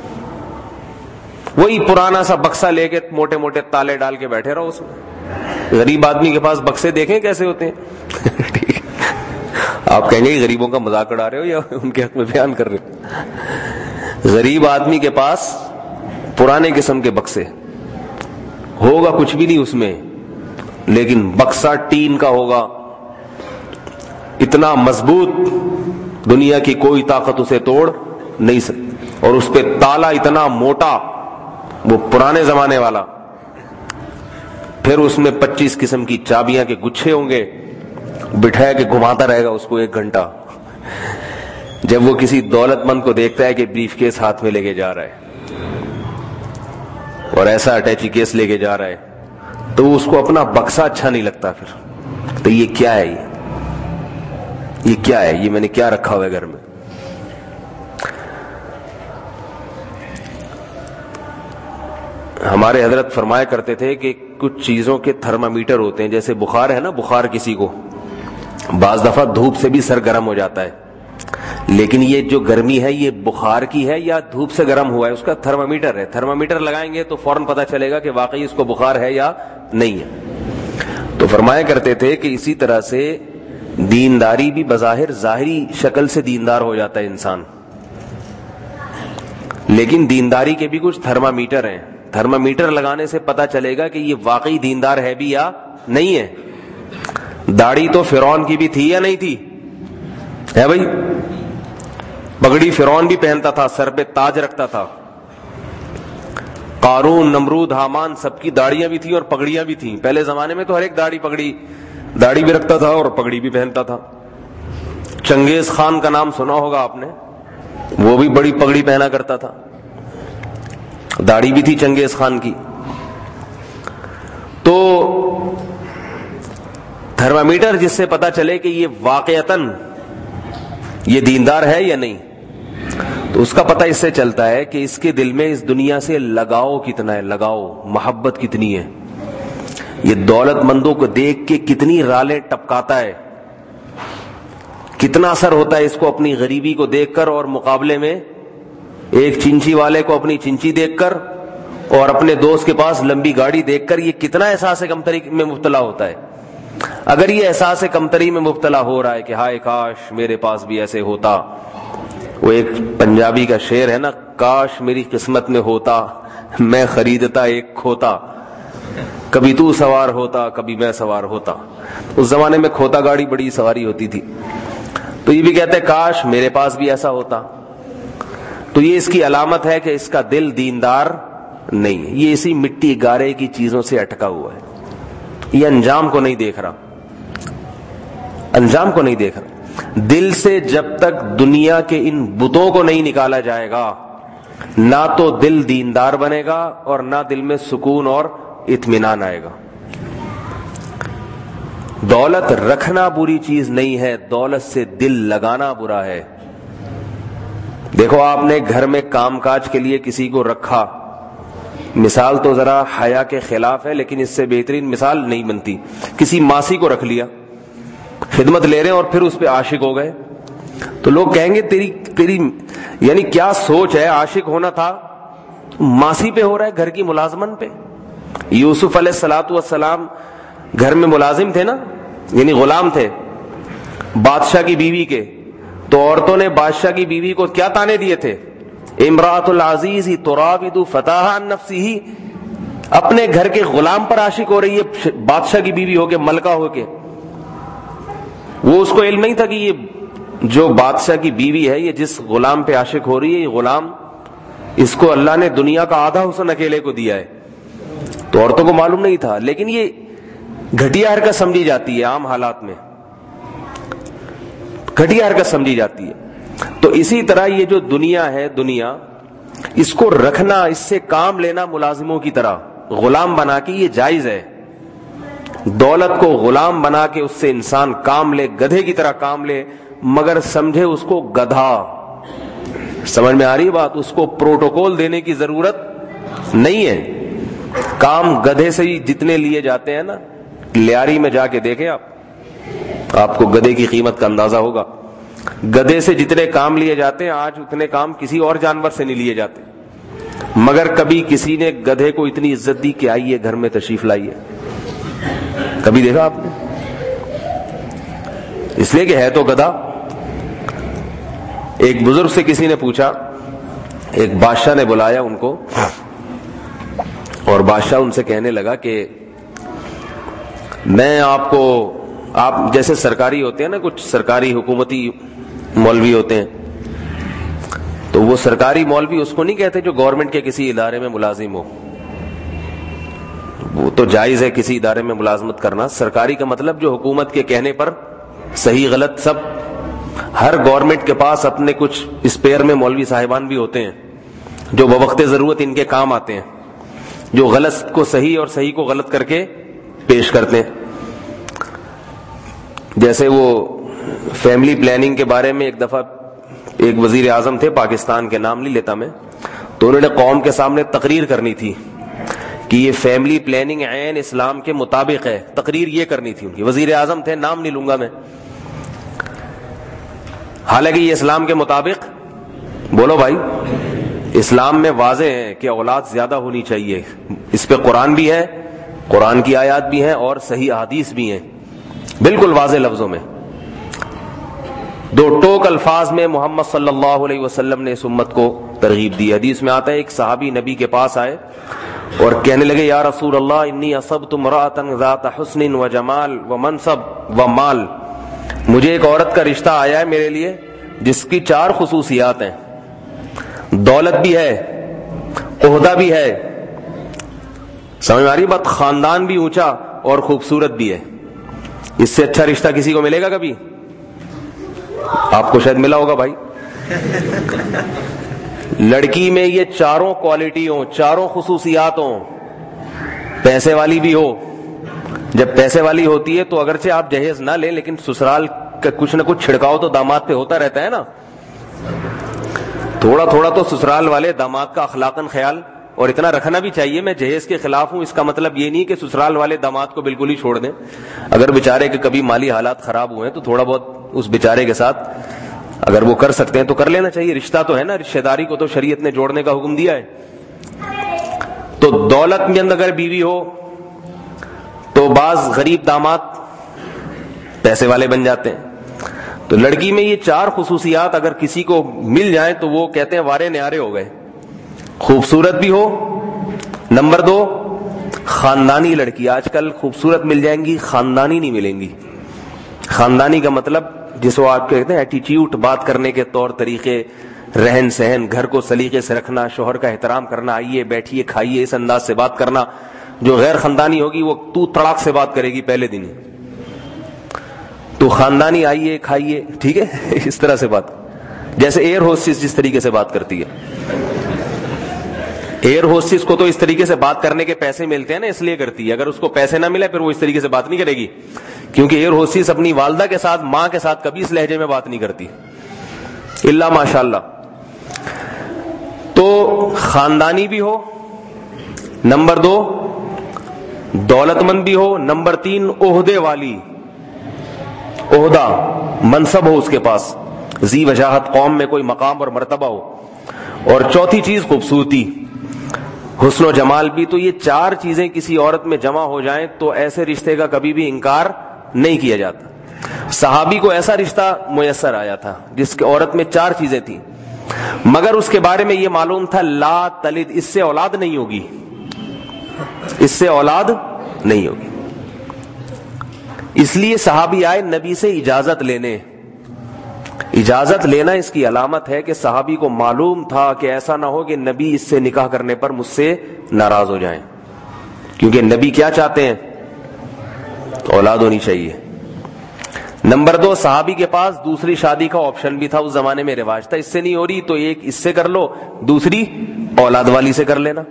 وہی پرانا سا بکسا لے کے موٹے موٹے تالے ڈال کے بیٹھے رہو اس میں۔ غریب آدمی کے پاس بکسے دیکھیں کیسے ہوتے ہیں۔ آپ کہیں گے غریبوں کا مذاق اڑا رہے ہو یا ان کے حق میں بیان کر رہے ہو؟ غریب آدمی کے پاس پرانے قسم کے بکسے ہوگا، کچھ بھی نہیں اس میں، لیکن بکسا ٹین کا ہوگا، اتنا مضبوط دنیا کی کوئی طاقت اسے توڑ نہیں سکتی، اور اس پہ تالا اتنا موٹا، وہ پرانے زمانے والا، پھر اس میں پچیس قسم کی چابیاں کے گچھے ہوں گے، بٹھایا کے گھماتا رہے گا اس کو ایک گھنٹہ۔ جب وہ کسی دولت مند کو دیکھتا ہے کہ بریف کیس ہاتھ میں لے کے جا رہا ہے اور ایسا اٹیچی کیس لے کے جا رہا ہے، تو اس کو اپنا بکسا اچھا نہیں لگتا۔ پھر تو یہ کیا ہے، یہ یہ کیا ہے، یہ میں نے کیا رکھا ہوا ہے گھر میں؟ ہمارے حضرت فرمایا کرتے تھے کہ کچھ چیزوں کے تھرمامیٹر ہوتے ہیں، جیسے بخار ہے نا، بخار کسی کو بعض دفعہ دھوپ سے بھی سر گرم ہو جاتا ہے، لیکن یہ جو گرمی ہے یہ بخار کی ہے یا دھوپ سے گرم ہوا ہے، اس کا تھرمامیٹر ہے۔ تھرمامیٹر لگائیں گے تو فوراً پتہ چلے گا کہ واقعی اس کو بخار ہے یا نہیں ہے۔ تو فرمایا کرتے تھے کہ اسی طرح سے دینداری بھی بظاہر ظاہری شکل سے دیندار ہو جاتا ہے انسان، لیکن دینداری کے بھی کچھ تھرمامیٹر ہیں. تھرمامیٹر لگانے سے پتا چلے گا کہ یہ واقعی دیندار ہے بھی یا نہیں ہے. داڑھی تو فرعون کی بھی تھی یا نہیں تھی؟ ہے بھائی. پگڑی فرعون بھی پہنتا تھا، سر پہ تاج رکھتا تھا. قارون، نمرود، حامان سب کی داڑیاں بھی تھیں اور پگڑیاں بھی تھیں. پہلے زمانے میں تو ہر ایک داڑھی پگڑی داڑھی بھی رکھتا تھا اور پگڑی بھی پہنتا تھا. چنگیز خان کا نام سنا ہوگا آپ نے، وہ بھی بڑی پگڑی پہنا کرتا تھا، داڑھی بھی تھی چنگیز خان کی. تو تھرمامیٹر جس سے پتا چلے کہ یہ واقعتاً یہ دیندار ہے یا نہیں، تو اس کا پتہ اس سے چلتا ہے کہ اس کے دل میں اس دنیا سے لگاؤ کتنا ہے، لگاؤ محبت کتنی ہے. یہ دولت مندوں کو دیکھ کے کتنی رالیں ٹپکاتا ہے، کتنا اثر ہوتا ہے اس کو اپنی غریبی کو دیکھ کر، اور مقابلے میں ایک چنچی والے کو اپنی چنچی دیکھ کر اور اپنے دوست کے پاس لمبی گاڑی دیکھ کر یہ کتنا احساس کمتری میں مبتلا ہوتا ہے. اگر یہ احساس کمتری میں مبتلا ہو رہا ہے کہ ہائے کاش میرے پاس بھی ایسے ہوتا، وہ ایک پنجابی کا شعر ہے نا، کاش میری قسمت میں ہوتا میں خریدتا ایک کھوتا، کبھی تو سوار ہوتا کبھی میں سوار ہوتا. اس زمانے میں کھوتا گاڑی بڑی سواری ہوتی تھی. تو یہ بھی کہتے ہیں کاش میرے پاس بھی ایسا ہوتا. تو یہ اس کی علامت ہے کہ اس کا دل دیندار نہیں ہے، یہ اسی مٹی گارے کی چیزوں سے اٹکا ہوا ہے. یہ انجام کو نہیں دیکھ رہا، انجام کو نہیں دیکھ رہا. دل سے جب تک دنیا کے ان بتوں کو نہیں نکالا جائے گا، نہ تو دل دیندار بنے گا اور نہ دل میں سکون اور اطمینان آئے گا. دولت رکھنا بری چیز نہیں ہے، دولت سے دل لگانا برا ہے. دیکھو آپ نے گھر میں کام کاج کے لیے کسی کو رکھا، مثال تو ذرا حیا کے خلاف ہے لیکن اس سے بہترین مثال نہیں بنتی. کسی ماسی کو رکھ لیا، خدمت لے رہے ہیں اور پھر اس پہ عاشق ہو گئے، تو لوگ کہیں گے تیری تیری یعنی کیا سوچ ہے، عاشق ہونا تھا ماسی پہ ہو رہا ہے، گھر کی ملازمن پہ. یوسف علیہ الصلوۃ والسلام گھر میں ملازم تھے نا، یعنی غلام تھے بادشاہ کی بیوی کے. تو عورتوں نے بادشاہ کی بیوی کو کیا تانے دیے تھے، امراۃ العزیز تراود فتاها عن نفسه، اپنے گھر کے غلام پر عاشق ہو رہی ہے، بادشاہ کی بیوی ہو کے، ملکہ ہو کے. وہ اس کو علم نہیں تھا کہ یہ جو بادشاہ کی بیوی ہے، یہ جس غلام پہ عاشق ہو رہی ہے، یہ غلام اس کو اللہ نے دنیا کا آدھا حسن اکیلے کو دیا ہے. تو عورتوں کو معلوم نہیں تھا، لیکن یہ گھٹیا حرکت سمجھی جاتی ہے عام حالات میں، گھٹیا حرکت سمجھی جاتی ہے. تو اسی طرح یہ جو دنیا ہے، دنیا اس کو رکھنا، اس سے کام لینا ملازموں کی طرح غلام بنا کے یہ جائز ہے. دولت کو غلام بنا کے اس سے انسان کام لے، گدھے کی طرح کام لے، مگر سمجھے اس کو گدھا. سمجھ میں آ رہی بات؟ اس کو پروٹوکول دینے کی ضرورت نہیں ہے. کام گدھے سے ہی جتنے لیے جاتے ہیں نا، لیاری میں جا کے دیکھیں آپ آپ کو گدھے کی قیمت کا اندازہ ہوگا. گدھے سے جتنے کام لیے جاتے ہیں آج اتنے کام کسی اور جانور سے نہیں لیے جاتے. مگر کبھی کسی نے گدھے کو اتنی عزت دی کہ آئیے گھر میں تشریف لائیے، کبھی دیکھا آپ نے؟ اس لیے کہ ہے تو گدھا. ایک بزرگ سے کسی نے پوچھا، ایک بادشاہ نے بلایا ان کو، اور بادشاہ ان سے کہنے لگا کہ میں آپ کو، آپ جیسے سرکاری ہوتے ہیں نا، کچھ سرکاری حکومتی مولوی ہوتے ہیں، تو وہ سرکاری مولوی اس کو نہیں کہتے جو گورنمنٹ کے کسی ادارے میں ملازم ہو. وہ تو جائز ہے کسی ادارے میں ملازمت کرنا. سرکاری کا مطلب جو حکومت کے کہنے پر صحیح غلط سب. ہر گورنمنٹ کے پاس اپنے کچھ اسپیئر میں مولوی صاحبان بھی ہوتے ہیں جو بوقت ضرورت ان کے کام آتے ہیں، جو غلط کو صحیح اور صحیح کو غلط کر کے پیش کرتے ہیں. جیسے وہ فیملی پلاننگ کے بارے میں ایک دفعہ ایک وزیر اعظم تھے پاکستان کے، نام نہیں لیتا میں، تو انہوں نے قوم کے سامنے تقریر کرنی تھی کہ یہ فیملی پلاننگ عین اسلام کے مطابق ہے. تقریر یہ کرنی تھی ان کی، وزیر اعظم تھے، نام نہیں لوں گا میں. حالانکہ یہ اسلام کے مطابق، بولو بھائی، اسلام میں واضح ہے کہ اولاد زیادہ ہونی چاہیے. اس پہ قرآن بھی ہے، قرآن کی آیات بھی ہیں اور صحیح احادیث بھی ہیں، بالکل واضح لفظوں میں. دو ٹوک الفاظ میں محمد صلی اللہ علیہ وسلم نے اس امت کو ترغیب دی. حدیث میں آتا ہے ایک صحابی نبی کے پاس آئے اور کہنے لگے یا رسول اللہ انی اصبت امرأة ذات حسن و جمال و منصب و مال, مجھے ایک عورت کا رشتہ آیا ہے میرے لیے جس کی چار خصوصیات ہیں, دولت بھی ہے, عہدہ بھی ہے, سمجھ میں آ رہی بات, خاندان بھی اونچا اور خوبصورت بھی ہے. اس سے اچھا رشتہ کسی کو ملے گا کبھی؟ آپ کو شاید ملا ہوگا بھائی. لڑکی میں یہ چاروں کوالٹی ہوں, چاروں خصوصیات ہوں, پیسے والی بھی ہو. جب پیسے والی ہوتی ہے تو اگرچہ آپ جہیز نہ لیں لیکن سسرال کا کچھ نہ کچھ چھڑکاؤ تو داماد پہ ہوتا رہتا ہے نا, تھوڑا تھوڑا تو سسرال والے داماد کا اخلاقاً خیال اور اتنا رکھنا بھی چاہیے. میں جہیز کے خلاف ہوں, اس کا مطلب یہ نہیں کہ سسرال والے داماد کو بالکل ہی چھوڑ دیں. اگر بیچارے کے کبھی مالی حالات خراب ہوئے ہیں تو تھوڑا بہت اس بیچارے کے ساتھ اگر وہ کر سکتے ہیں تو کر لینا چاہیے. رشتہ تو ہے نا, رشتہ داری کو تو شریعت نے جوڑنے کا حکم دیا ہے. تو دولت مند اگر بیوی ہو تو بعض غریب داماد پیسے والے بن جاتے ہیں. تو لڑکی میں یہ چار خصوصیات اگر کسی کو مل جائیں تو وہ کہتے ہیں وارے نیارے ہو گئے. خوبصورت بھی ہو, نمبر دو خاندانی لڑکی. آج کل خوبصورت مل جائیں گی, خاندانی نہیں ملیں گی. خاندانی کا مطلب جس کو آپ کہتے ہیں ایٹیٹیوڈ, بات کرنے کے طور طریقے, رہن سہن, گھر کو سلیقے سے رکھنا, شوہر کا احترام کرنا, آئیے بیٹھیے کھائیے, اس انداز سے بات کرنا. جو غیر خاندانی ہوگی وہ تو تڑاک سے بات کرے گی پہلے دن. تو خاندانی آئیے کھائیے, ٹھیک ہے, اس طرح سے بات, جیسے ایئر ہوسٹس جس طریقے سے بات کرتی ہے. ایئر ہوسٹس کو تو اس طریقے سے بات کرنے کے پیسے ملتے ہیں نا, اس لیے کرتی ہے. اگر اس کو پیسے نہ ملے پھر وہ اس طریقے سے بات نہیں کرے گی, کیونکہ ایئر ہوسٹس اپنی والدہ کے ساتھ, ماں کے ساتھ کبھی اس لہجے میں بات نہیں کرتی الا ماشاء اللہ. تو خاندانی بھی ہو, نمبر دو دولت مند بھی ہو, نمبر تین عہدے والی, عہدہ منصب ہو اس کے پاس, ذی وجاہت, قوم میں کوئی مقام اور مرتبہ ہو, اور چوتھی چیز خوبصورتی, حسن و جمال بھی. تو یہ چار چیزیں کسی عورت میں جمع ہو جائیں تو ایسے رشتے کا کبھی بھی انکار نہیں کیا جاتا. صحابی کو ایسا رشتہ میسر آیا تھا جس کے عورت میں چار چیزیں تھیں, مگر اس کے بارے میں یہ معلوم تھا لا تلد, اس سے اولاد نہیں ہوگی, اس سے اولاد نہیں ہوگی. اس لیے صحابی آئے نبی سے اجازت لینے. اجازت لینا اس کی علامت ہے کہ صحابی کو معلوم تھا کہ ایسا نہ ہو کہ نبی اس سے نکاح کرنے پر مجھ سے ناراض ہو جائیں, کیونکہ نبی کیا چاہتے ہیں, اولاد ہونی چاہیے. نمبر دو صحابی کے پاس دوسری شادی کا آپشن بھی تھا, اس زمانے میں رواج تھا, اس سے نہیں ہو رہی تو ایک اس سے کر لو, دوسری اولاد والی سے کر لینا.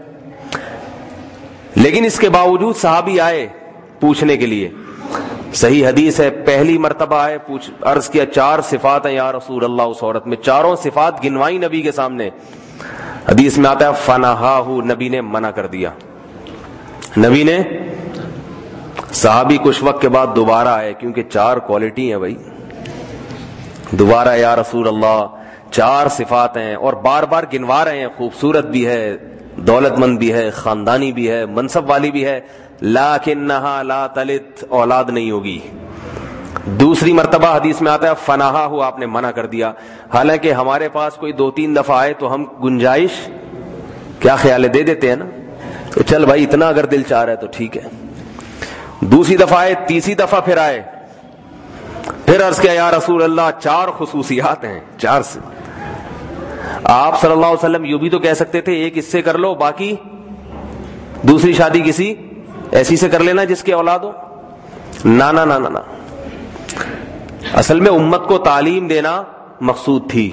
لیکن اس کے باوجود صحابی آئے پوچھنے کے لیے. صحیح حدیث ہے, پہلی مرتبہ آئے, پوچھ عرض کیا چار صفات ہیں یا رسول اللہ اس عورت میں, چاروں صفات گنوائی نبی کے سامنے. حدیث میں آتا ہے فنہاہ, نبی نے منع کر دیا. نبی نے, صحابی کچھ وقت کے بعد دوبارہ آئے, کیونکہ چار کوالٹی ہیں بھائی, دوبارہ یا رسول اللہ چار صفات ہیں, اور بار بار گنوا رہے ہیں, خوبصورت بھی ہے, دولت مند بھی ہے, خاندانی بھی ہے, منصب والی بھی ہے, لیکنہا لا تلد, اولاد نہیں ہوگی. دوسری مرتبہ حدیث میں آتا ہے فنہا ہو, آپ نے منع کر دیا. حالانکہ ہمارے پاس کوئی دو تین دفعہ آئے تو ہم گنجائش کیا خیال ہے دے دیتے ہیں نا, تو چل بھائی اتنا اگر دل چاہ رہا ہے تو ٹھیک ہے. دوسری دفعہ آئے, تیسری دفعہ پھر آئے, پھر عرض کیا یا رسول اللہ چار خصوصیات ہیں, چار سے. آپ صلی اللہ علیہ وسلم یوں بھی تو کہہ سکتے تھے ایک اس سے کر لو, باقی دوسری شادی کسی ایسی سے کر لینا جس کے اولاد ہو. نا نا نا نا, اصل میں امت کو تعلیم دینا مقصود تھی.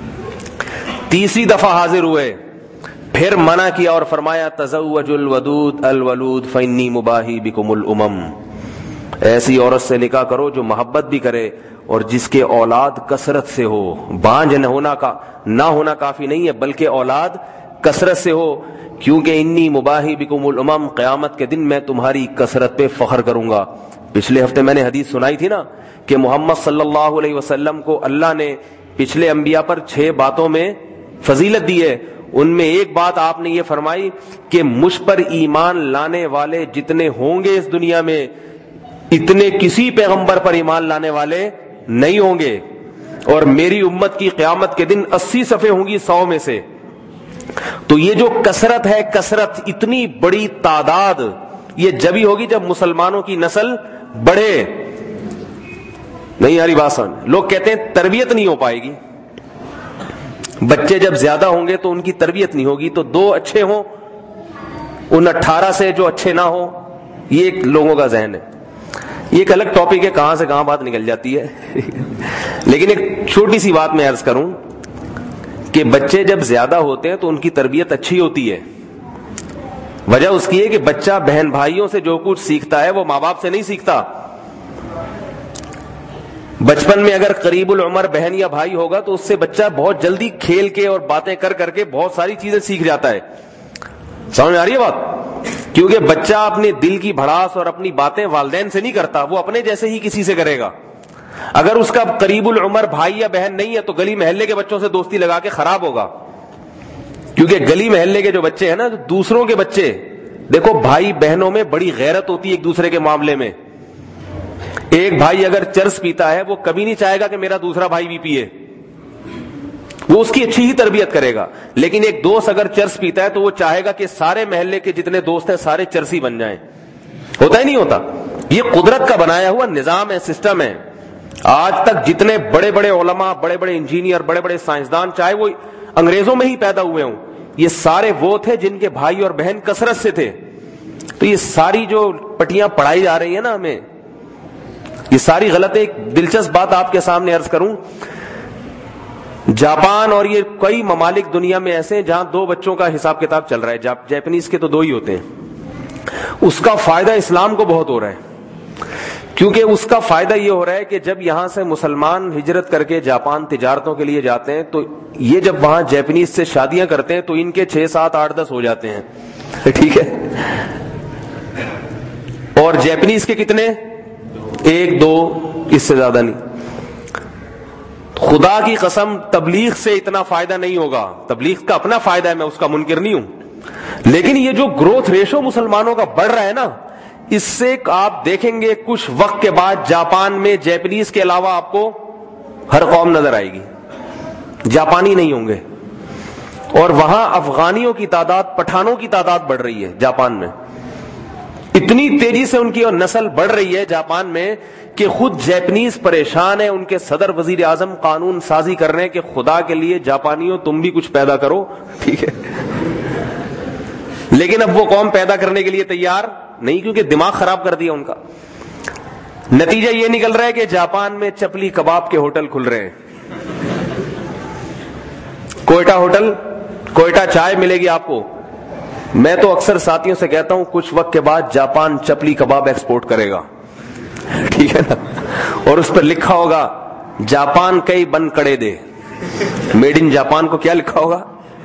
تیسری دفعہ حاضر ہوئے, پھر منع کیا اور فرمایا تزوج الودود الولود فانی مباہی بکم الامم, ایسی عورت سے نکاح کرو جو محبت بھی کرے اور جس کے اولاد کثرت سے ہو. بانجھ نہ ہونا کا نہ ہونا کافی نہیں ہے, بلکہ اولاد کثرت سے ہو, کیونکہ انی مباہی بکم الامم, قیامت کے دن میں تمہاری کثرت پہ فخر کروں گا. پچھلے ہفتے میں نے حدیث سنائی تھی نا کہ محمد صلی اللہ علیہ وسلم کو اللہ نے پچھلے انبیاء پر چھ باتوں میں فضیلت دی ہے. ان میں ایک بات آپ نے یہ فرمائی کہ مجھ پر ایمان لانے والے جتنے ہوں گے اس دنیا میں, اتنے کسی پیغمبر پر ایمان لانے والے نہیں ہوں گے. اور میری امت کی قیامت کے دن اسی صفیں ہوں گی سو میں سے. تو یہ جو کثرت ہے، کثرت اتنی بڑی تعداد، یہ جبھی ہوگی جب مسلمانوں کی نسل بڑھے. نہیں یاری بات سمجھ. لوگ کہتے ہیں تربیت نہیں ہو پائے گی. بچے جب زیادہ ہوں گے تو ان کی تربیت نہیں ہوگی. تو دو اچھے ہوں ان اٹھارہ سے جو اچھے نہ ہوں، یہ ایک لوگوں کا ذہن ہے. یہ ایک الگ ٹاپک ہے، کہاں سے کہاں بات نکل جاتی ہے. لیکن ایک چھوٹی سی بات میں عرض کروں کہ بچے جب زیادہ ہوتے ہیں تو ان کی تربیت اچھی ہوتی ہے. وجہ اس کی ہے کہ بچہ بہن بھائیوں سے جو کچھ سیکھتا ہے وہ ماں باپ سے نہیں سیکھتا. بچپن میں اگر قریب العمر بہن یا بھائی ہوگا تو اس سے بچہ بہت جلدی کھیل کے اور باتیں کر کر کے بہت ساری چیزیں سیکھ جاتا ہے. سمجھ میں آ رہی ہے بات؟ کیونکہ بچہ اپنے دل کی بھڑاس اور اپنی باتیں والدین سے نہیں کرتا، وہ اپنے جیسے ہی کسی سے کرے گا. اگر اس کا قریب العمر بھائی یا بہن نہیں ہے تو گلی محلے کے بچوں سے دوستی لگا کے خراب ہوگا. کیونکہ گلی محلے کے جو بچے ہیں نا، دوسروں کے بچے، دیکھو بھائی بہنوں میں بڑی غیرت ہوتی ہے ایک دوسرے کے معاملے میں. ایک بھائی اگر چرس پیتا ہے وہ کبھی نہیں چاہے گا کہ میرا دوسرا بھائی بھی پیے، وہ اس کی اچھی ہی تربیت کرے گا. لیکن ایک دوست اگر چرس پیتا ہے تو وہ چاہے گا کہ سارے محلے کے جتنے دوست ہیں سارے چرسی بن جائیں. ہوتا ہی نہیں ہوتا. یہ قدرت کا بنایا ہوا نظام ہے، سسٹم ہے. آج تک جتنے بڑے بڑے علماء، بڑے بڑے انجینئر، بڑے بڑے سائنسدان، چاہے وہ انگریزوں میں ہی پیدا ہوئے ہوں، یہ سارے وہ تھے جن کے بھائی اور بہن کثرت سے تھے. تو یہ ساری جو پٹیاں پڑھائی جا رہی ہیں نا ہمیں، یہ ساری غلط ہے. ایک دلچسپ بات آپ کے سامنے عرض کروں. جاپان اور یہ کئی ممالک دنیا میں ایسے ہیں جہاں دو بچوں کا حساب کتاب چل رہا ہے. جاپنیز کے تو دو ہی ہوتے ہیں. اس کا فائدہ اسلام کو بہت ہو رہا ہے، کیونکہ اس کا فائدہ یہ ہو رہا ہے کہ جب یہاں سے مسلمان ہجرت کر کے جاپان تجارتوں کے لیے جاتے ہیں تو یہ جب وہاں جاپنیز سے شادیاں کرتے ہیں تو ان کے چھ سات آٹھ دس ہو جاتے ہیں. ٹھیک ہے. اور جاپنیز کے کتنے؟ ایک دو، اس سے زیادہ نہیں. خدا کی قسم تبلیغ سے اتنا فائدہ نہیں ہوگا. تبلیغ کا اپنا فائدہ ہے، میں اس کا منکر نہیں ہوں. لیکن یہ جو گروتھ ریشو مسلمانوں کا بڑھ رہا ہے نا، اس سے آپ دیکھیں گے کچھ وقت کے بعد جاپان میں جاپنیز کے علاوہ آپ کو ہر قوم نظر آئے گی، جاپانی نہیں ہوں گے. اور وہاں افغانیوں کی تعداد، پٹھانوں کی تعداد بڑھ رہی ہے جاپان میں. اتنی تیزی سے ان کی اور نسل بڑھ رہی ہے جاپان میں کہ خود جاپنیز پریشان ہے. ان کے صدر وزیر اعظم قانون سازی کر رہے ہیں کہ خدا کے لیے جاپانیوں تم بھی کچھ پیدا کرو. ٹھیک ہے. لیکن اب وہ قوم پیدا کرنے کے لیے تیار نہیں، کیونکہ دماغ خراب کر دیا ان کا. نتیجہ یہ نکل رہا ہے کہ جاپان میں چپلی کباب کے ہوٹل کھل رہے ہیں. کوئٹہ ہوٹل، کوئٹہ چائے ملے گی آپ کو. میں تو اکثر ساتھیوں سے کہتا ہوں کچھ وقت کے بعد جاپان چپلی کباب ایکسپورٹ کرے گا. ٹھیک ہے نا. اور اس پر لکھا ہوگا جاپان کئی بن کڑے دے. میڈ ان جاپان کو کیا لکھا ہوگا؟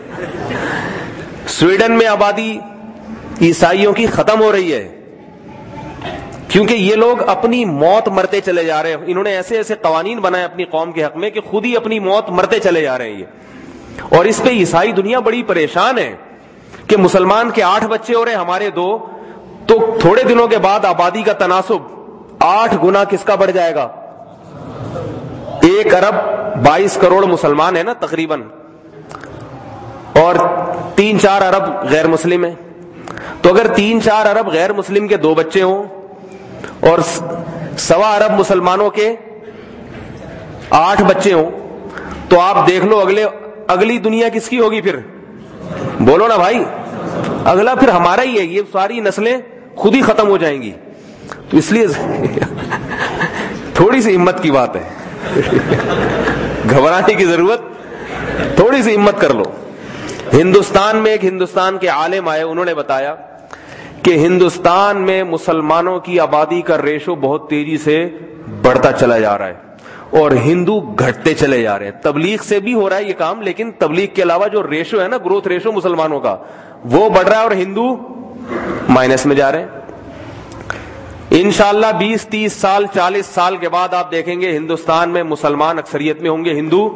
سویڈن میں آبادی عیسائیوں کی ختم ہو رہی ہے کیونکہ یہ لوگ اپنی موت مرتے چلے جا رہے ہیں. انہوں نے ایسے ایسے قوانین بنائے اپنی قوم کے حق میں کہ خود ہی اپنی موت مرتے چلے جا رہے ہیں یہ. اور اس پہ عیسائی دنیا بڑی پریشان ہے کہ مسلمان کے آٹھ بچے ہو رہے ہیں، ہمارے دو. تو تھوڑے دنوں کے بعد آبادی کا تناسب آٹھ گنا کس کا بڑھ جائے گا؟ ایک ارب بائیس کروڑ مسلمان ہے نا تقریباً، اور تین چار ارب غیر مسلم ہیں. تو اگر تین چار ارب غیر مسلم کے دو بچے ہوں اور سوا ارب مسلمانوں کے آٹھ بچے ہوں تو آپ دیکھ لو اگلے اگلی دنیا کس کی ہوگی پھر؟ بولو نا بھائی. اگلا پھر ہمارا ہی ہے. یہ ساری نسلیں خود ہی ختم ہو جائیں گی. تو اس لیے تھوڑی سی ہمت کی بات ہے، گھبرانے کی ضرورت، تھوڑی سی ہمت کر لو. ہندوستان میں ایک ہندوستان کے عالم آئے، انہوں نے بتایا کہ ہندوستان میں مسلمانوں کی آبادی کا ریشو بہت تیزی سے بڑھتا چلا جا رہا ہے اور ہندو گھٹتے چلے جا رہے ہیں. تبلیغ سے بھی ہو رہا ہے یہ کام، لیکن تبلیغ کے علاوہ جو ریشو ہے نا، گروتھ ریشو مسلمانوں کا، وہ بڑھ رہا ہے اور ہندو مائنس میں جا رہے ہیں. انشاءاللہ بیس تیس سال چالیس سال کے بعد آپ دیکھیں گے ہندوستان میں مسلمان اکثریت میں ہوں گے، ہندو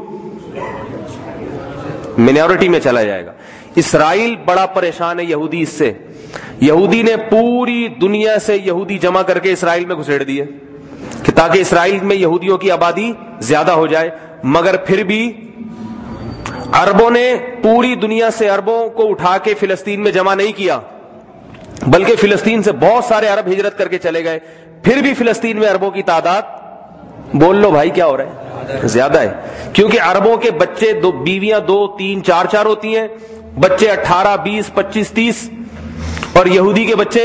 مینورٹی میں چلا جائے گا. اسرائیل بڑا پریشان ہے یہودی اس سے. یہودی نے پوری دنیا سے یہودی جمع کر کے اسرائیل میں گھسیڑ دیے کہ تاکہ اسرائیل میں یہودیوں کی آبادی زیادہ ہو جائے. مگر پھر بھی عربوں نے پوری دنیا سے عربوں کو اٹھا کے فلسطین میں جمع نہیں کیا، بلکہ فلسطین سے بہت سارے عرب ہجرت کر کے چلے گئے، پھر بھی فلسطین میں عربوں کی تعداد بول لو بھائی کیا ہو رہا ہے، زیادہ ہے، کیونکہ عربوں کے بچے دو، بیویاں دو تین چار چار ہوتی ہیں، بچے اٹھارہ بیس پچیس تیس، اور یہودی کے بچے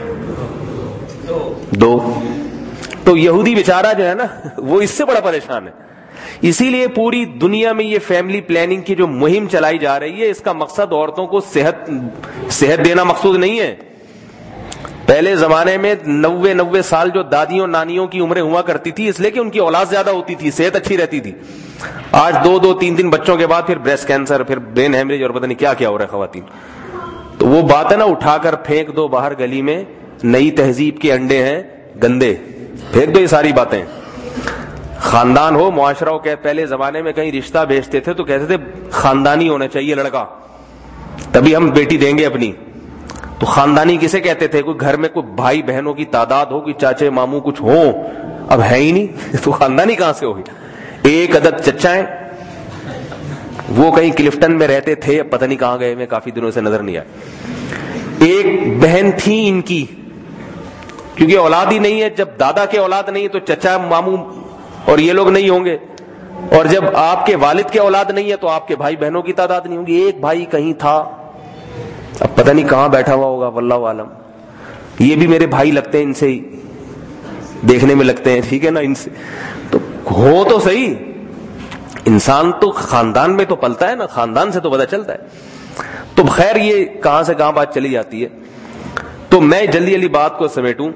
دو. تو یہودی بیچارہ جو ہے نا وہ اس سے بڑا پریشان ہے. اسی لیے پوری دنیا میں یہ فیملی پلاننگ کی جو مہم چلائی جا رہی ہے، اس کا مقصد عورتوں کو صحت صحت دینا مقصود نہیں ہے. پہلے زمانے میں نوے نوے سال جو دادیوں نانیوں کی عمریں ہوا کرتی تھی اس لیے کہ ان کی اولاد زیادہ ہوتی تھی، صحت اچھی رہتی تھی. آج دو دو تین تین بچوں کے بعد پھر بریسٹ کینسر، پھر برین ہیمریج اور پتہ نہیں کیا کیا ہو رہا ہے خواتین. تو وہ بات ہے نا، اٹھا کر پھینک دو باہر گلی میں، نئی تہذیب کے انڈے ہیں گندے، پھینک دو یہ ساری باتیں. خاندان ہو، معاشرہ ہو. کہ پہلے زمانے میں کہیں رشتہ بھیجتے تھے تو کہتے تھے خاندانی ہونا چاہیے لڑکا، تبھی ہم بیٹی دیں گے اپنی. تو خاندانی کسے کہتے تھے؟ کوئی گھر میں کوئی بھائی بہنوں کی تعداد ہو، کوئی چاچے ماموں کچھ ہوں، اب ہے ہی نہیں تو خاندانی کہاں سے ہوگی؟ ایک عدد چچائیں، وہ کہیں کلفٹن میں رہتے تھے، پتہ نہیں کہاں گئے، میں کافی دنوں سے نظر نہیں آئے. ایک بہن تھی ان کی، کیونکہ اولاد ہی نہیں ہے. جب دادا کے اولاد نہیں ہے تو چچا ماموں اور یہ لوگ نہیں ہوں گے، اور جب آپ کے والد کے اولاد نہیں ہے تو آپ کے بھائی بہنوں کی تعداد نہیں ہوگی. ایک بھائی کہیں تھا، اب پتہ نہیں کہاں بیٹھا ہوا ہوگا، واللہ عالم. یہ بھی میرے بھائی لگتے ہیں، ان سے ہی دیکھنے میں لگتے ہیں، ٹھیک ہے نا. ان سے تو ہو تو صحیح، انسان تو خاندان میں تو پلتا ہے نا، خاندان سے تو پتہ چلتا ہے. تو خیر یہ کہاں سے کہاں بات چلی جاتی ہے. تو میں جلدی جلدی بات کو سمیٹوں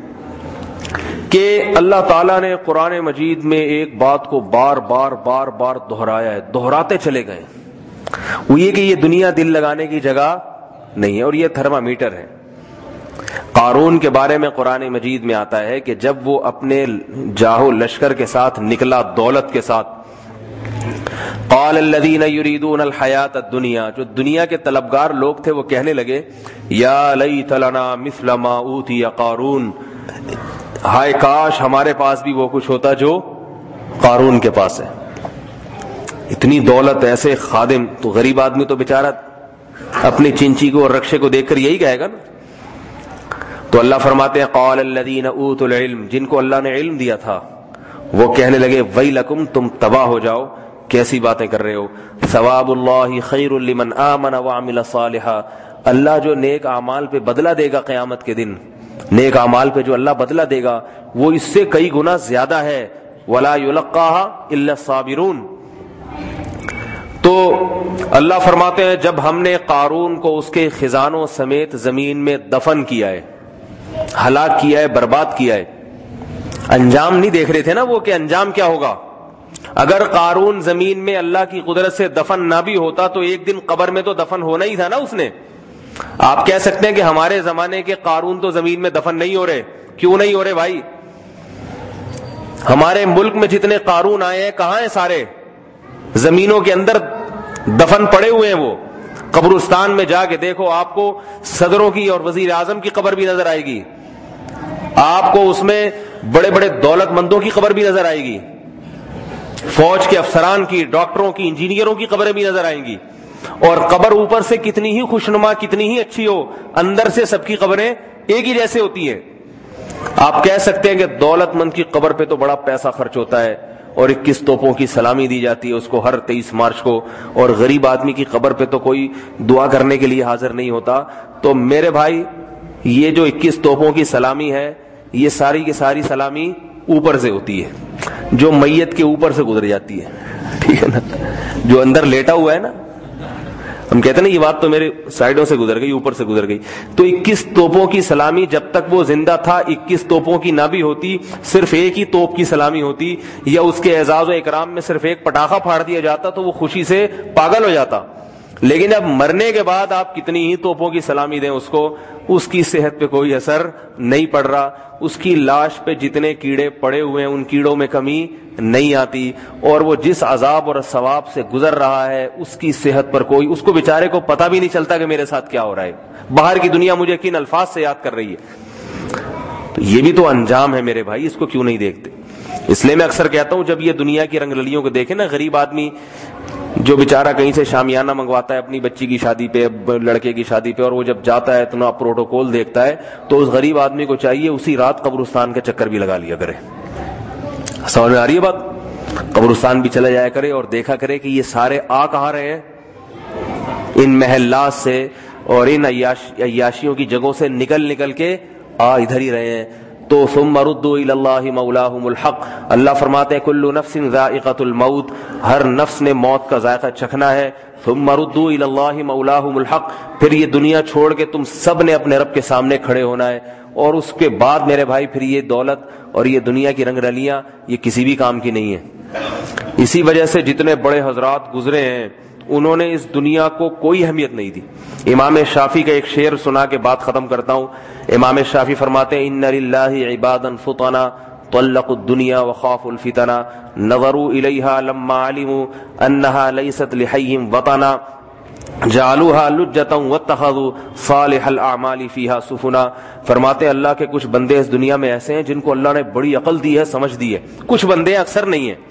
کہ اللہ تعالیٰ نے قرآن مجید میں ایک بات کو بار بار بار بار دہرایا ہے، دہراتے چلے گئے. وہ یہ کہ یہ دنیا دل لگانے کی جگہ نہیں ہے، اور یہ تھرمامیٹر ہے. قارون کے بارے میں قرآن مجید میں آتا ہے کہ جب وہ اپنے جاہو لشکر کے ساتھ نکلا، دولت کے ساتھ، قال الذین یریدون الحیات الدنیا، جو دنیا کے طلبگار لوگ تھے وہ کہنے لگے یا لیت لنا مثل ما اوتی قارون، ہائے کاش ہمارے پاس بھی وہ کچھ ہوتا جو قارون کے پاس ہے. اتنی دولت، ایسے خادم. تو غریب آدمی تو بیچارہ اپنی چنچی کو اور رکشے کو دیکھ کر یہی کہے گا نا. تو اللہ فرماتے ہیں قال الذین اوتوا العلم، جن کو اللہ نے علم دیا تھا وہ کہنے لگے ویلکم، تم تباہ ہو جاؤ، کیسی باتیں کر رہے ہو. ثواب اللہ خیر لمن آمن وعمل صالحا، اللہ جو نیک اعمال پہ بدلہ دے گا قیامت کے دن، نیک اعمال پہ جو اللہ بدلہ دے گا وہ اس سے کئی گنا زیادہ ہے. ولا یلقاها الا الصابرون. تو اللہ فرماتے ہیں جب ہم نے قارون کو اس کے خزانوں سمیت زمین میں دفن کیا ہے، ہلاک کیا ہے، برباد کیا ہے، انجام نہیں دیکھ رہے تھے نا وہ کہ انجام کیا ہوگا. اگر قارون زمین میں اللہ کی قدرت سے دفن نہ بھی ہوتا تو ایک دن قبر میں تو دفن ہونا ہی تھا نا اس نے. آپ کہہ سکتے ہیں کہ ہمارے زمانے کے قارون تو زمین میں دفن نہیں ہو رہے. کیوں نہیں ہو رہے بھائی؟ ہمارے ملک میں جتنے قارون آئے ہیں کہاں ہیں؟ سارے زمینوں کے اندر دفن پڑے ہوئے ہیں. وہ قبرستان میں جا کے دیکھو، آپ کو صدروں کی اور وزیر اعظم کی قبر بھی نظر آئے گی، آپ کو اس میں بڑے بڑے دولت مندوں کی قبر بھی نظر آئے گی، فوج کے افسران کی، ڈاکٹروں کی، انجینئروں کی قبریں بھی نظر آئیں گی. اور قبر اوپر سے کتنی ہی خوشنما، کتنی ہی اچھی ہو، اندر سے سب کی قبریں ایک ہی جیسے ہوتی ہیں. آپ کہہ سکتے ہیں کہ دولت مند کی قبر پہ تو بڑا پیسہ خرچ ہوتا ہے اور اکیس توپوں کی سلامی دی جاتی ہے اس کو ہر تیئیس مارچ کو، اور غریب آدمی کی قبر پہ تو کوئی دعا کرنے کے لیے حاضر نہیں ہوتا. تو میرے بھائی یہ جو اکیس توپوں کی سلامی ہے یہ ساری کی ساری سلامی اوپر سے ہوتی ہے، جو میت کے اوپر سے گزر جاتی ہے، ٹھیک ہے نا. جو اندر لیٹا ہوا ہے نا، ہم کہتے ہیں نا یہ بات تو میرے سائڈوں سے گزر گئی، اوپر سے گزر گئی. تو اکیس توپوں کی سلامی جب تک وہ زندہ تھا اکیس توپوں کی نہ بھی ہوتی، صرف ایک ہی توپ کی سلامی ہوتی، یا اس کے اعزاز و اکرام میں صرف ایک پٹاخہ پھاڑ دیا جاتا تو وہ خوشی سے پاگل ہو جاتا. لیکن اب مرنے کے بعد آپ کتنی ہی توپوں کی سلامی دیں اس کو، اس کی صحت پہ کوئی اثر نہیں پڑ رہا. اس کی لاش پہ جتنے کیڑے پڑے ہوئے ہیں ان کیڑوں میں کمی نہیں آتی، اور وہ جس عذاب اور ثواب سے گزر رہا ہے اس کی صحت پر کوئی، اس کو بیچارے کو پتہ بھی نہیں چلتا کہ میرے ساتھ کیا ہو رہا ہے. باہر کی دنیا مجھے کن الفاظ سے یاد کر رہی ہے. تو یہ بھی تو انجام ہے میرے بھائی، اس کو کیوں نہیں دیکھتے؟ اس لیے میں اکثر کہتا ہوں جب یہ دنیا کی رنگ رلیوں کو دیکھیں نا، غریب آدمی جو بیچارہ کہیں سے شامیانہ منگواتا ہے اپنی بچی کی شادی پہ، لڑکے کی شادی پہ، اور وہ جب جاتا ہے اتنا پروٹوکول دیکھتا ہے، تو اس غریب آدمی کو چاہیے اسی رات قبرستان کا چکر بھی لگا لیا کرے. سمجھ میں آ رہی ہے بات؟ قبرستان بھی چلا جایا کرے اور دیکھا کرے کہ یہ سارے آ کہاں رہے ہیں، ان محلات سے اور ان عیاش عیاشیوں کی جگہوں سے نکل نکل کے آ ادھر ہی رہے ہیں. تو ثم ردوا الی اللہ مولاہم الحق، اللہ فرماتے ہیں کل نفس ذائقۃ الموت، ہر نفس نے موت کا ذائقہ چکھنا ہے. ثم ردوا الی اللہ مولاہم الحق، پھر یہ دنیا چھوڑ کے تم سب نے اپنے رب کے سامنے کھڑے ہونا ہے. اور اس کے بعد میرے بھائی پھر یہ دولت اور یہ دنیا کی رنگ رلیاں یہ کسی بھی کام کی نہیں ہے. اسی وجہ سے جتنے بڑے حضرات گزرے ہیں انہوں نے اس دنیا کو کوئی اہمیت نہیں دی. امام شافعی کا ایک شعر سنا کے بات ختم کرتا ہوں. امام شافعی فرماتے ہیں ان للہ عبادا فطنا طلقوا الدنيا وخافوا الفتنا نظروا الیہا لما علموا انها ليست لحیہم وطنا جعلوها لجتا واتخذوا صالح الاعمال فيها سفنا. فرماتے ہیں اللہ کے کچھ بندے اس دنیا میں ایسے ہیں جن کو اللہ نے بڑی عقل دی ہے، سمجھ دی ہے. کچھ بندے اکثر نہیں ہیں.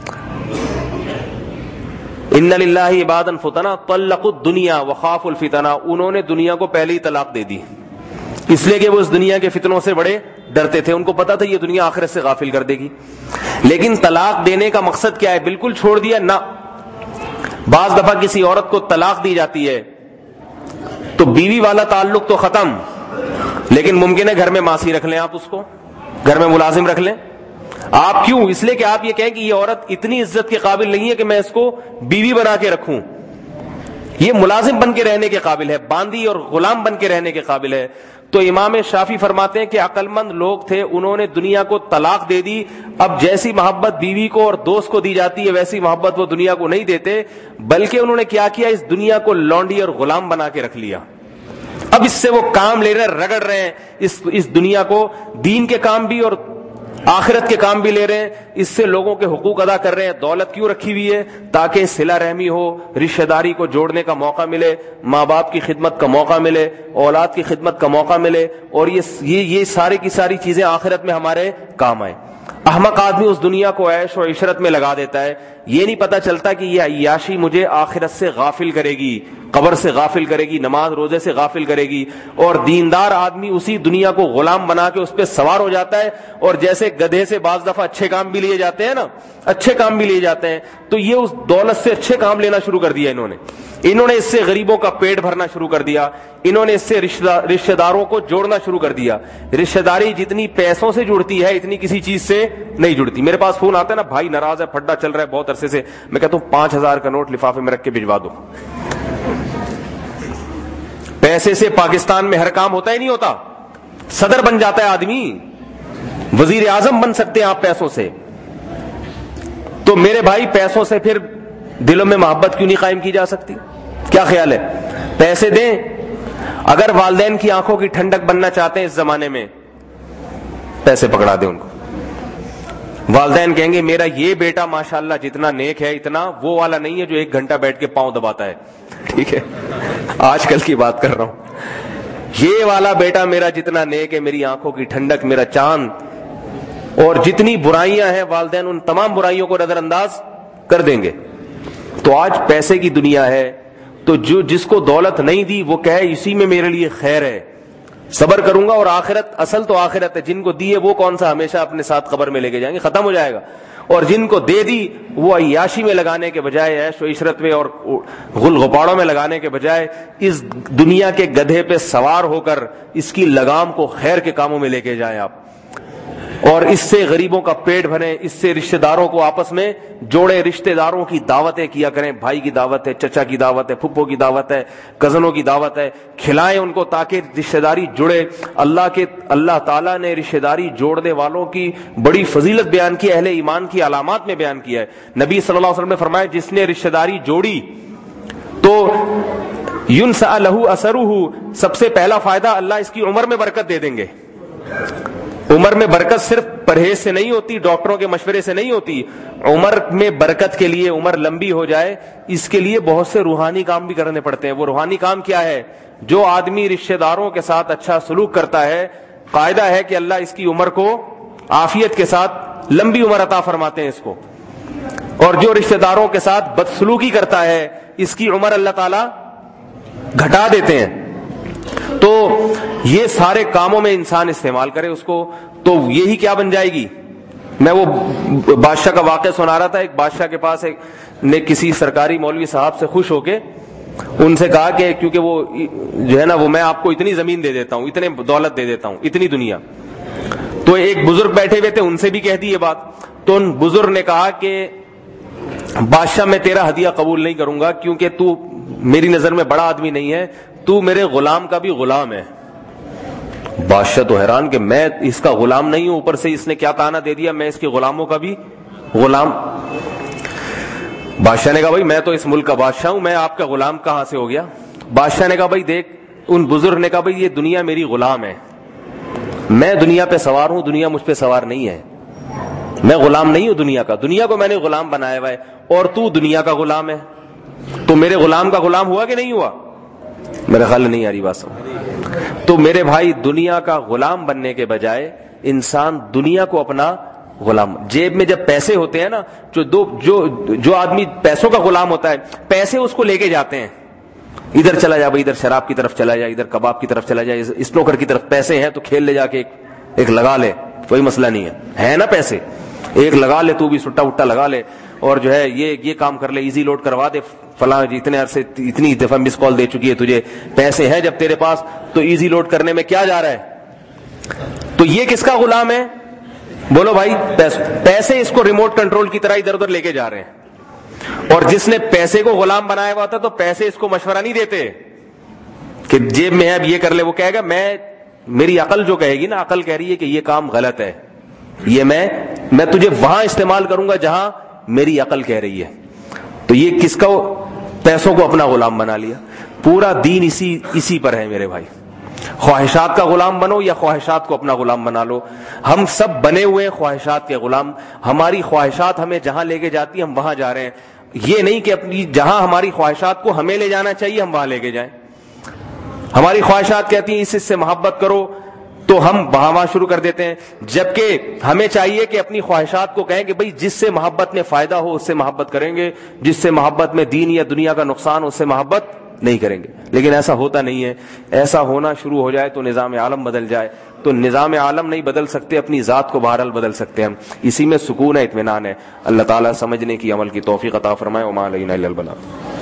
ان للہ عبادا فطنا طلقوا الدنيا وخافوا الفتنا، انہوں نے دنیا کو پہلے ہی طلاق دے دی اس لیے کہ وہ اس دنیا کے فتنوں سے بڑے ڈرتے تھے. ان کو پتا تھا یہ دنیا آخرت سے غافل کر دے گی. لیکن طلاق دینے کا مقصد کیا ہے؟ بالکل چھوڑ دیا نہ. بعض دفعہ کسی عورت کو طلاق دی جاتی ہے تو بیوی والا تعلق تو ختم، لیکن ممکن ہے گھر میں ماسی رکھ لیں، آپ اس کو گھر میں ملازم رکھ لیں. آپ کیوں؟ اس لیے کہ آپ یہ کہیں کہ یہ عورت اتنی عزت کے قابل نہیں ہے کہ میں اس کو بیوی بنا کے رکھوں. یہ ملازم بن کے رہنے کے قابل ہے، باندی اور غلام بن کے رہنے کے قابل ہے. تو امام شافعی فرماتے ہیں کہ عقل مند لوگ تھے، انہوں نے دنیا کو طلاق دے دی. اب جیسی محبت بیوی کو اور دوست کو دی جاتی ہے ویسی محبت وہ دنیا کو نہیں دیتے، بلکہ انہوں نے کیا کیا، اس دنیا کو لونڈی اور غلام بنا کے رکھ لیا. اب اس سے وہ کام لے رہے ہیں، رگڑ رہے ہیں اس اس دنیا کو، دین کے کام بھی اور آخرت کے کام بھی لے رہے ہیں. اس سے لوگوں کے حقوق ادا کر رہے ہیں. دولت کیوں رکھی ہوئی ہے؟ تاکہ صلہ رحمی ہو، رشتہ داری کو جوڑنے کا موقع ملے، ماں باپ کی خدمت کا موقع ملے، اولاد کی خدمت کا موقع ملے، اور یہ یہ یہ ساری کی ساری چیزیں آخرت میں ہمارے کام آئیں. احمق آدمی اس دنیا کو عیش و عشرت میں لگا دیتا ہے. یہ نہیں پتا چلتا کہ یہ عیاشی مجھے آخرت سے غافل کرے گی، قبر سے غافل کرے گی، نماز روزے سے غافل کرے گی. اور دیندار آدمی اسی دنیا کو غلام بنا کے اس پہ سوار ہو جاتا ہے. اور جیسے گدھے سے بعض دفعہ اچھے کام بھی لیے جاتے ہیں نا، اچھے کام بھی لیے جاتے ہیں، تو یہ اس دولت سے اچھے کام لینا شروع کر دیا. انہوں نے انہوں نے اس سے غریبوں کا پیٹ بھرنا شروع کر دیا. انہوں نے اس سے رشتہ داروں کو جوڑنا شروع کر دیا. رشتہ داری جتنی پیسوں سے جڑتی ہے اتنی کسی چیز سے نہیں جڑتی. میرے پاس فون آتا ہے نا، بھائی ناراض ہے، پھڈا چل رہا ہے بہت عرصے سے، میں کہتا ہوں پانچ ہزار کا نوٹ لفافے میں رکھ کے بھجوا دو. پیسے سے پاکستان میں ہر کام ہوتا ہی نہیں ہوتا. صدر بن جاتا ہے آدمی، وزیر اعظم بن سکتے ہیں آپ پیسوں سے. تو میرے بھائی پیسوں سے پھر دلوں میں محبت کیوں نہیں قائم کی جا سکتی؟ کیا خیال ہے؟ پیسے دیں. اگر والدین کی آنکھوں کی ٹھنڈک بننا چاہتے ہیں اس زمانے میں، پیسے پکڑا دیں ان کو. والدین کہیں گے میرا یہ بیٹا ماشاءاللہ جتنا نیک ہے اتنا وہ والا نہیں ہے جو ایک گھنٹہ بیٹھ کے پاؤں دباتا ہے. ٹھیک ہے، آج کل کی بات کر رہا ہوں. یہ والا بیٹا میرا جتنا نیک ہے، میری آنکھوں کی ٹھنڈک، میرا چاند. اور جتنی برائیاں ہیں والدین ان تمام برائیوں کو نظر انداز کر دیں گے. تو آج پیسے کی دنیا ہے، تو جو جس کو دولت نہیں دی وہ کہے اسی میں میرے لیے خیر ہے، صبر کروں گا. اور آخرت، اصل تو آخرت ہے. جن کو دیے وہ کون سا ہمیشہ اپنے ساتھ قبر میں لے کے جائیں گے، ختم ہو جائے گا. اور جن کو دے دی وہ عیاشی میں لگانے کے بجائے، عیش و عشرت میں اور غل غپاڑوں میں لگانے کے بجائے اس دنیا کے گدھے پہ سوار ہو کر اس کی لگام کو خیر کے کاموں میں لے کے جائیں آپ. اور اس سے غریبوں کا پیٹ بھریں، اس سے رشتہ داروں کو آپس میں جوڑے. رشتہ داروں کی دعوتیں کیا کریں. بھائی کی دعوت ہے، چچا کی دعوت ہے، پھپھو کی دعوت ہے، کزنوں کی دعوت ہے. کھلائیں ان کو تاکہ رشتہ داری جڑے. اللہ کے اللہ تعالیٰ نے رشتہ داری جوڑنے والوں کی بڑی فضیلت بیان کی، اہل ایمان کی علامات میں بیان کیا ہے. نبی صلی اللہ علیہ وسلم نے فرمایا جس نے رشتہ داری جوڑی تو ينسأ له اثره، سب سے پہلا فائدہ اللہ اس کی عمر میں برکت دے دیں گے. عمر میں برکت صرف پرہیز سے نہیں ہوتی، ڈاکٹروں کے مشورے سے نہیں ہوتی. عمر میں برکت کے لیے، عمر لمبی ہو جائے، اس کے لیے بہت سے روحانی کام بھی کرنے پڑتے ہیں. وہ روحانی کام کیا ہے؟ جو آدمی رشتہ داروں کے ساتھ اچھا سلوک کرتا ہے، قاعدہ ہے کہ اللہ اس کی عمر کو عافیت کے ساتھ لمبی عمر عطا فرماتے ہیں اس کو, اور جو رشتہ داروں کے ساتھ بدسلوکی کرتا ہے اس کی عمر اللہ تعالیٰ گھٹا دیتے ہیں. تو یہ سارے کاموں میں انسان استعمال کرے اس کو, تو یہی کیا بن جائے گی. میں وہ بادشاہ کا واقعہ سنا رہا تھا. ایک بادشاہ کے پاس ایک نے کسی سرکاری مولوی صاحب سے خوش ہو کے ان سے کہا کہ کیونکہ وہ جو ہے نا وہ میں آپ کو اتنی زمین دے دیتا ہوں, اتنے دولت دے دیتا ہوں, اتنی دنیا. تو ایک بزرگ بیٹھے ہوئے تھے, ان سے بھی کہہ دی یہ بات. تو ان بزرگ نے کہا کہ بادشاہ میں تیرا ہدیہ قبول نہیں کروں گا کیونکہ تو میری نظر میں بڑا آدمی نہیں ہے, تو میرے غلام کا بھی غلام ہے. بادشاہ تو حیران کہ میں اس کا غلام نہیں ہوں, اوپر سے اس نے کیا تانا دے دیا میں اس کے غلاموں کا بھی غلام. بادشاہ نے کہا بھائی میں تو اس ملک کا بادشاہ ہوں, میں آپ کا غلام کہاں سے ہو گیا. بادشاہ نے کہا بھائی دیکھ, ان بزرگ نے کہا بھائی یہ دنیا میری غلام ہے, میں دنیا پہ سوار ہوں, دنیا مجھ پہ سوار نہیں ہے. میں غلام نہیں ہوں دنیا کا, دنیا کو میں نے غلام بنایا ہوا ہے, اور تو دنیا کا غلام ہے. تو میرے غلام کا غلام ہوا کہ نہیں ہوا؟ میرے خیال نہیں آ رہی بات سمجھ. تو میرے بھائی دنیا کا غلام بننے کے بجائے انسان دنیا کو اپنا غلام, جیب میں جب پیسے ہوتے ہیں نا, جو دو جو جو آدمی پیسوں کا غلام ہوتا ہے, پیسے اس کو لے کے جاتے ہیں, ادھر چلا جا بھائی, ادھر شراب کی طرف چلا جا, ادھر کباب کی طرف چلا جا, اسنوکر کی طرف, پیسے ہیں تو کھیل لے جا کے ایک, ایک لگا لے, کوئی مسئلہ نہیں ہے, ہے نا پیسے, ایک لگا لے, تو بھی سٹا وٹا لگا لے, اور جو ہے یہ یہ کام کر لے, ایزی لوڈ کروا دے, فلاں اتنے عرصے اتنی دفعہ مس کال دے چکی ہے تجھے, پیسے ہیں جب تیرے پاس تو ایزی لوڈ کرنے میں کیا جا رہا ہے. تو یہ کس کا غلام ہے؟ بولو بھائی, پیسے اس کو ریموٹ کنٹرول کی طرح ادھر ادھر لے کے جا رہے ہیں. اور جس نے پیسے کو غلام بنایا ہوا تھا تو پیسے اس کو مشورہ نہیں دیتے کہ جیب میں ہے اب یہ کر لے, وہ کہے گا میں, میری عقل جو کہے گی نا, عقل کہہ رہی ہے کہ یہ کام غلط ہے, یہ میں میں تجھے وہاں استعمال کروں گا جہاں میری عقل کہہ رہی ہے. تو یہ کس کو, پیسوں کو اپنا غلام بنا لیا. پورا دین اسی اسی پر ہے میرے بھائی. خواہشات کا غلام بنو یا خواہشات کو اپنا غلام بنا لو. ہم سب بنے ہوئے خواہشات کے غلام. ہماری خواہشات ہمیں جہاں لے کے جاتی ہم وہاں جا رہے ہیں. یہ نہیں کہ اپنی جہاں ہماری خواہشات کو ہمیں لے جانا چاہیے ہم وہاں لے کے جائیں. ہماری خواہشات کہتی ہیں اس سے محبت کرو تو ہم وہاں شروع کر دیتے ہیں, جبکہ ہمیں چاہیے کہ اپنی خواہشات کو کہیں کہ بھئی جس سے محبت میں فائدہ ہو اس سے محبت کریں گے, جس سے محبت میں دین یا دنیا کا نقصان ہو اس سے محبت نہیں کریں گے. لیکن ایسا ہوتا نہیں ہے. ایسا ہونا شروع ہو جائے تو نظام عالم بدل جائے. تو نظام عالم نہیں بدل سکتے, اپنی ذات کو بہرحال بدل سکتے ہیں ہم. اسی میں سکون ہے, اطمینان ہے. اللہ تعالیٰ سمجھنے کی, عمل کی توفیق عطا فرمائے. وما علینا الا البلاغ.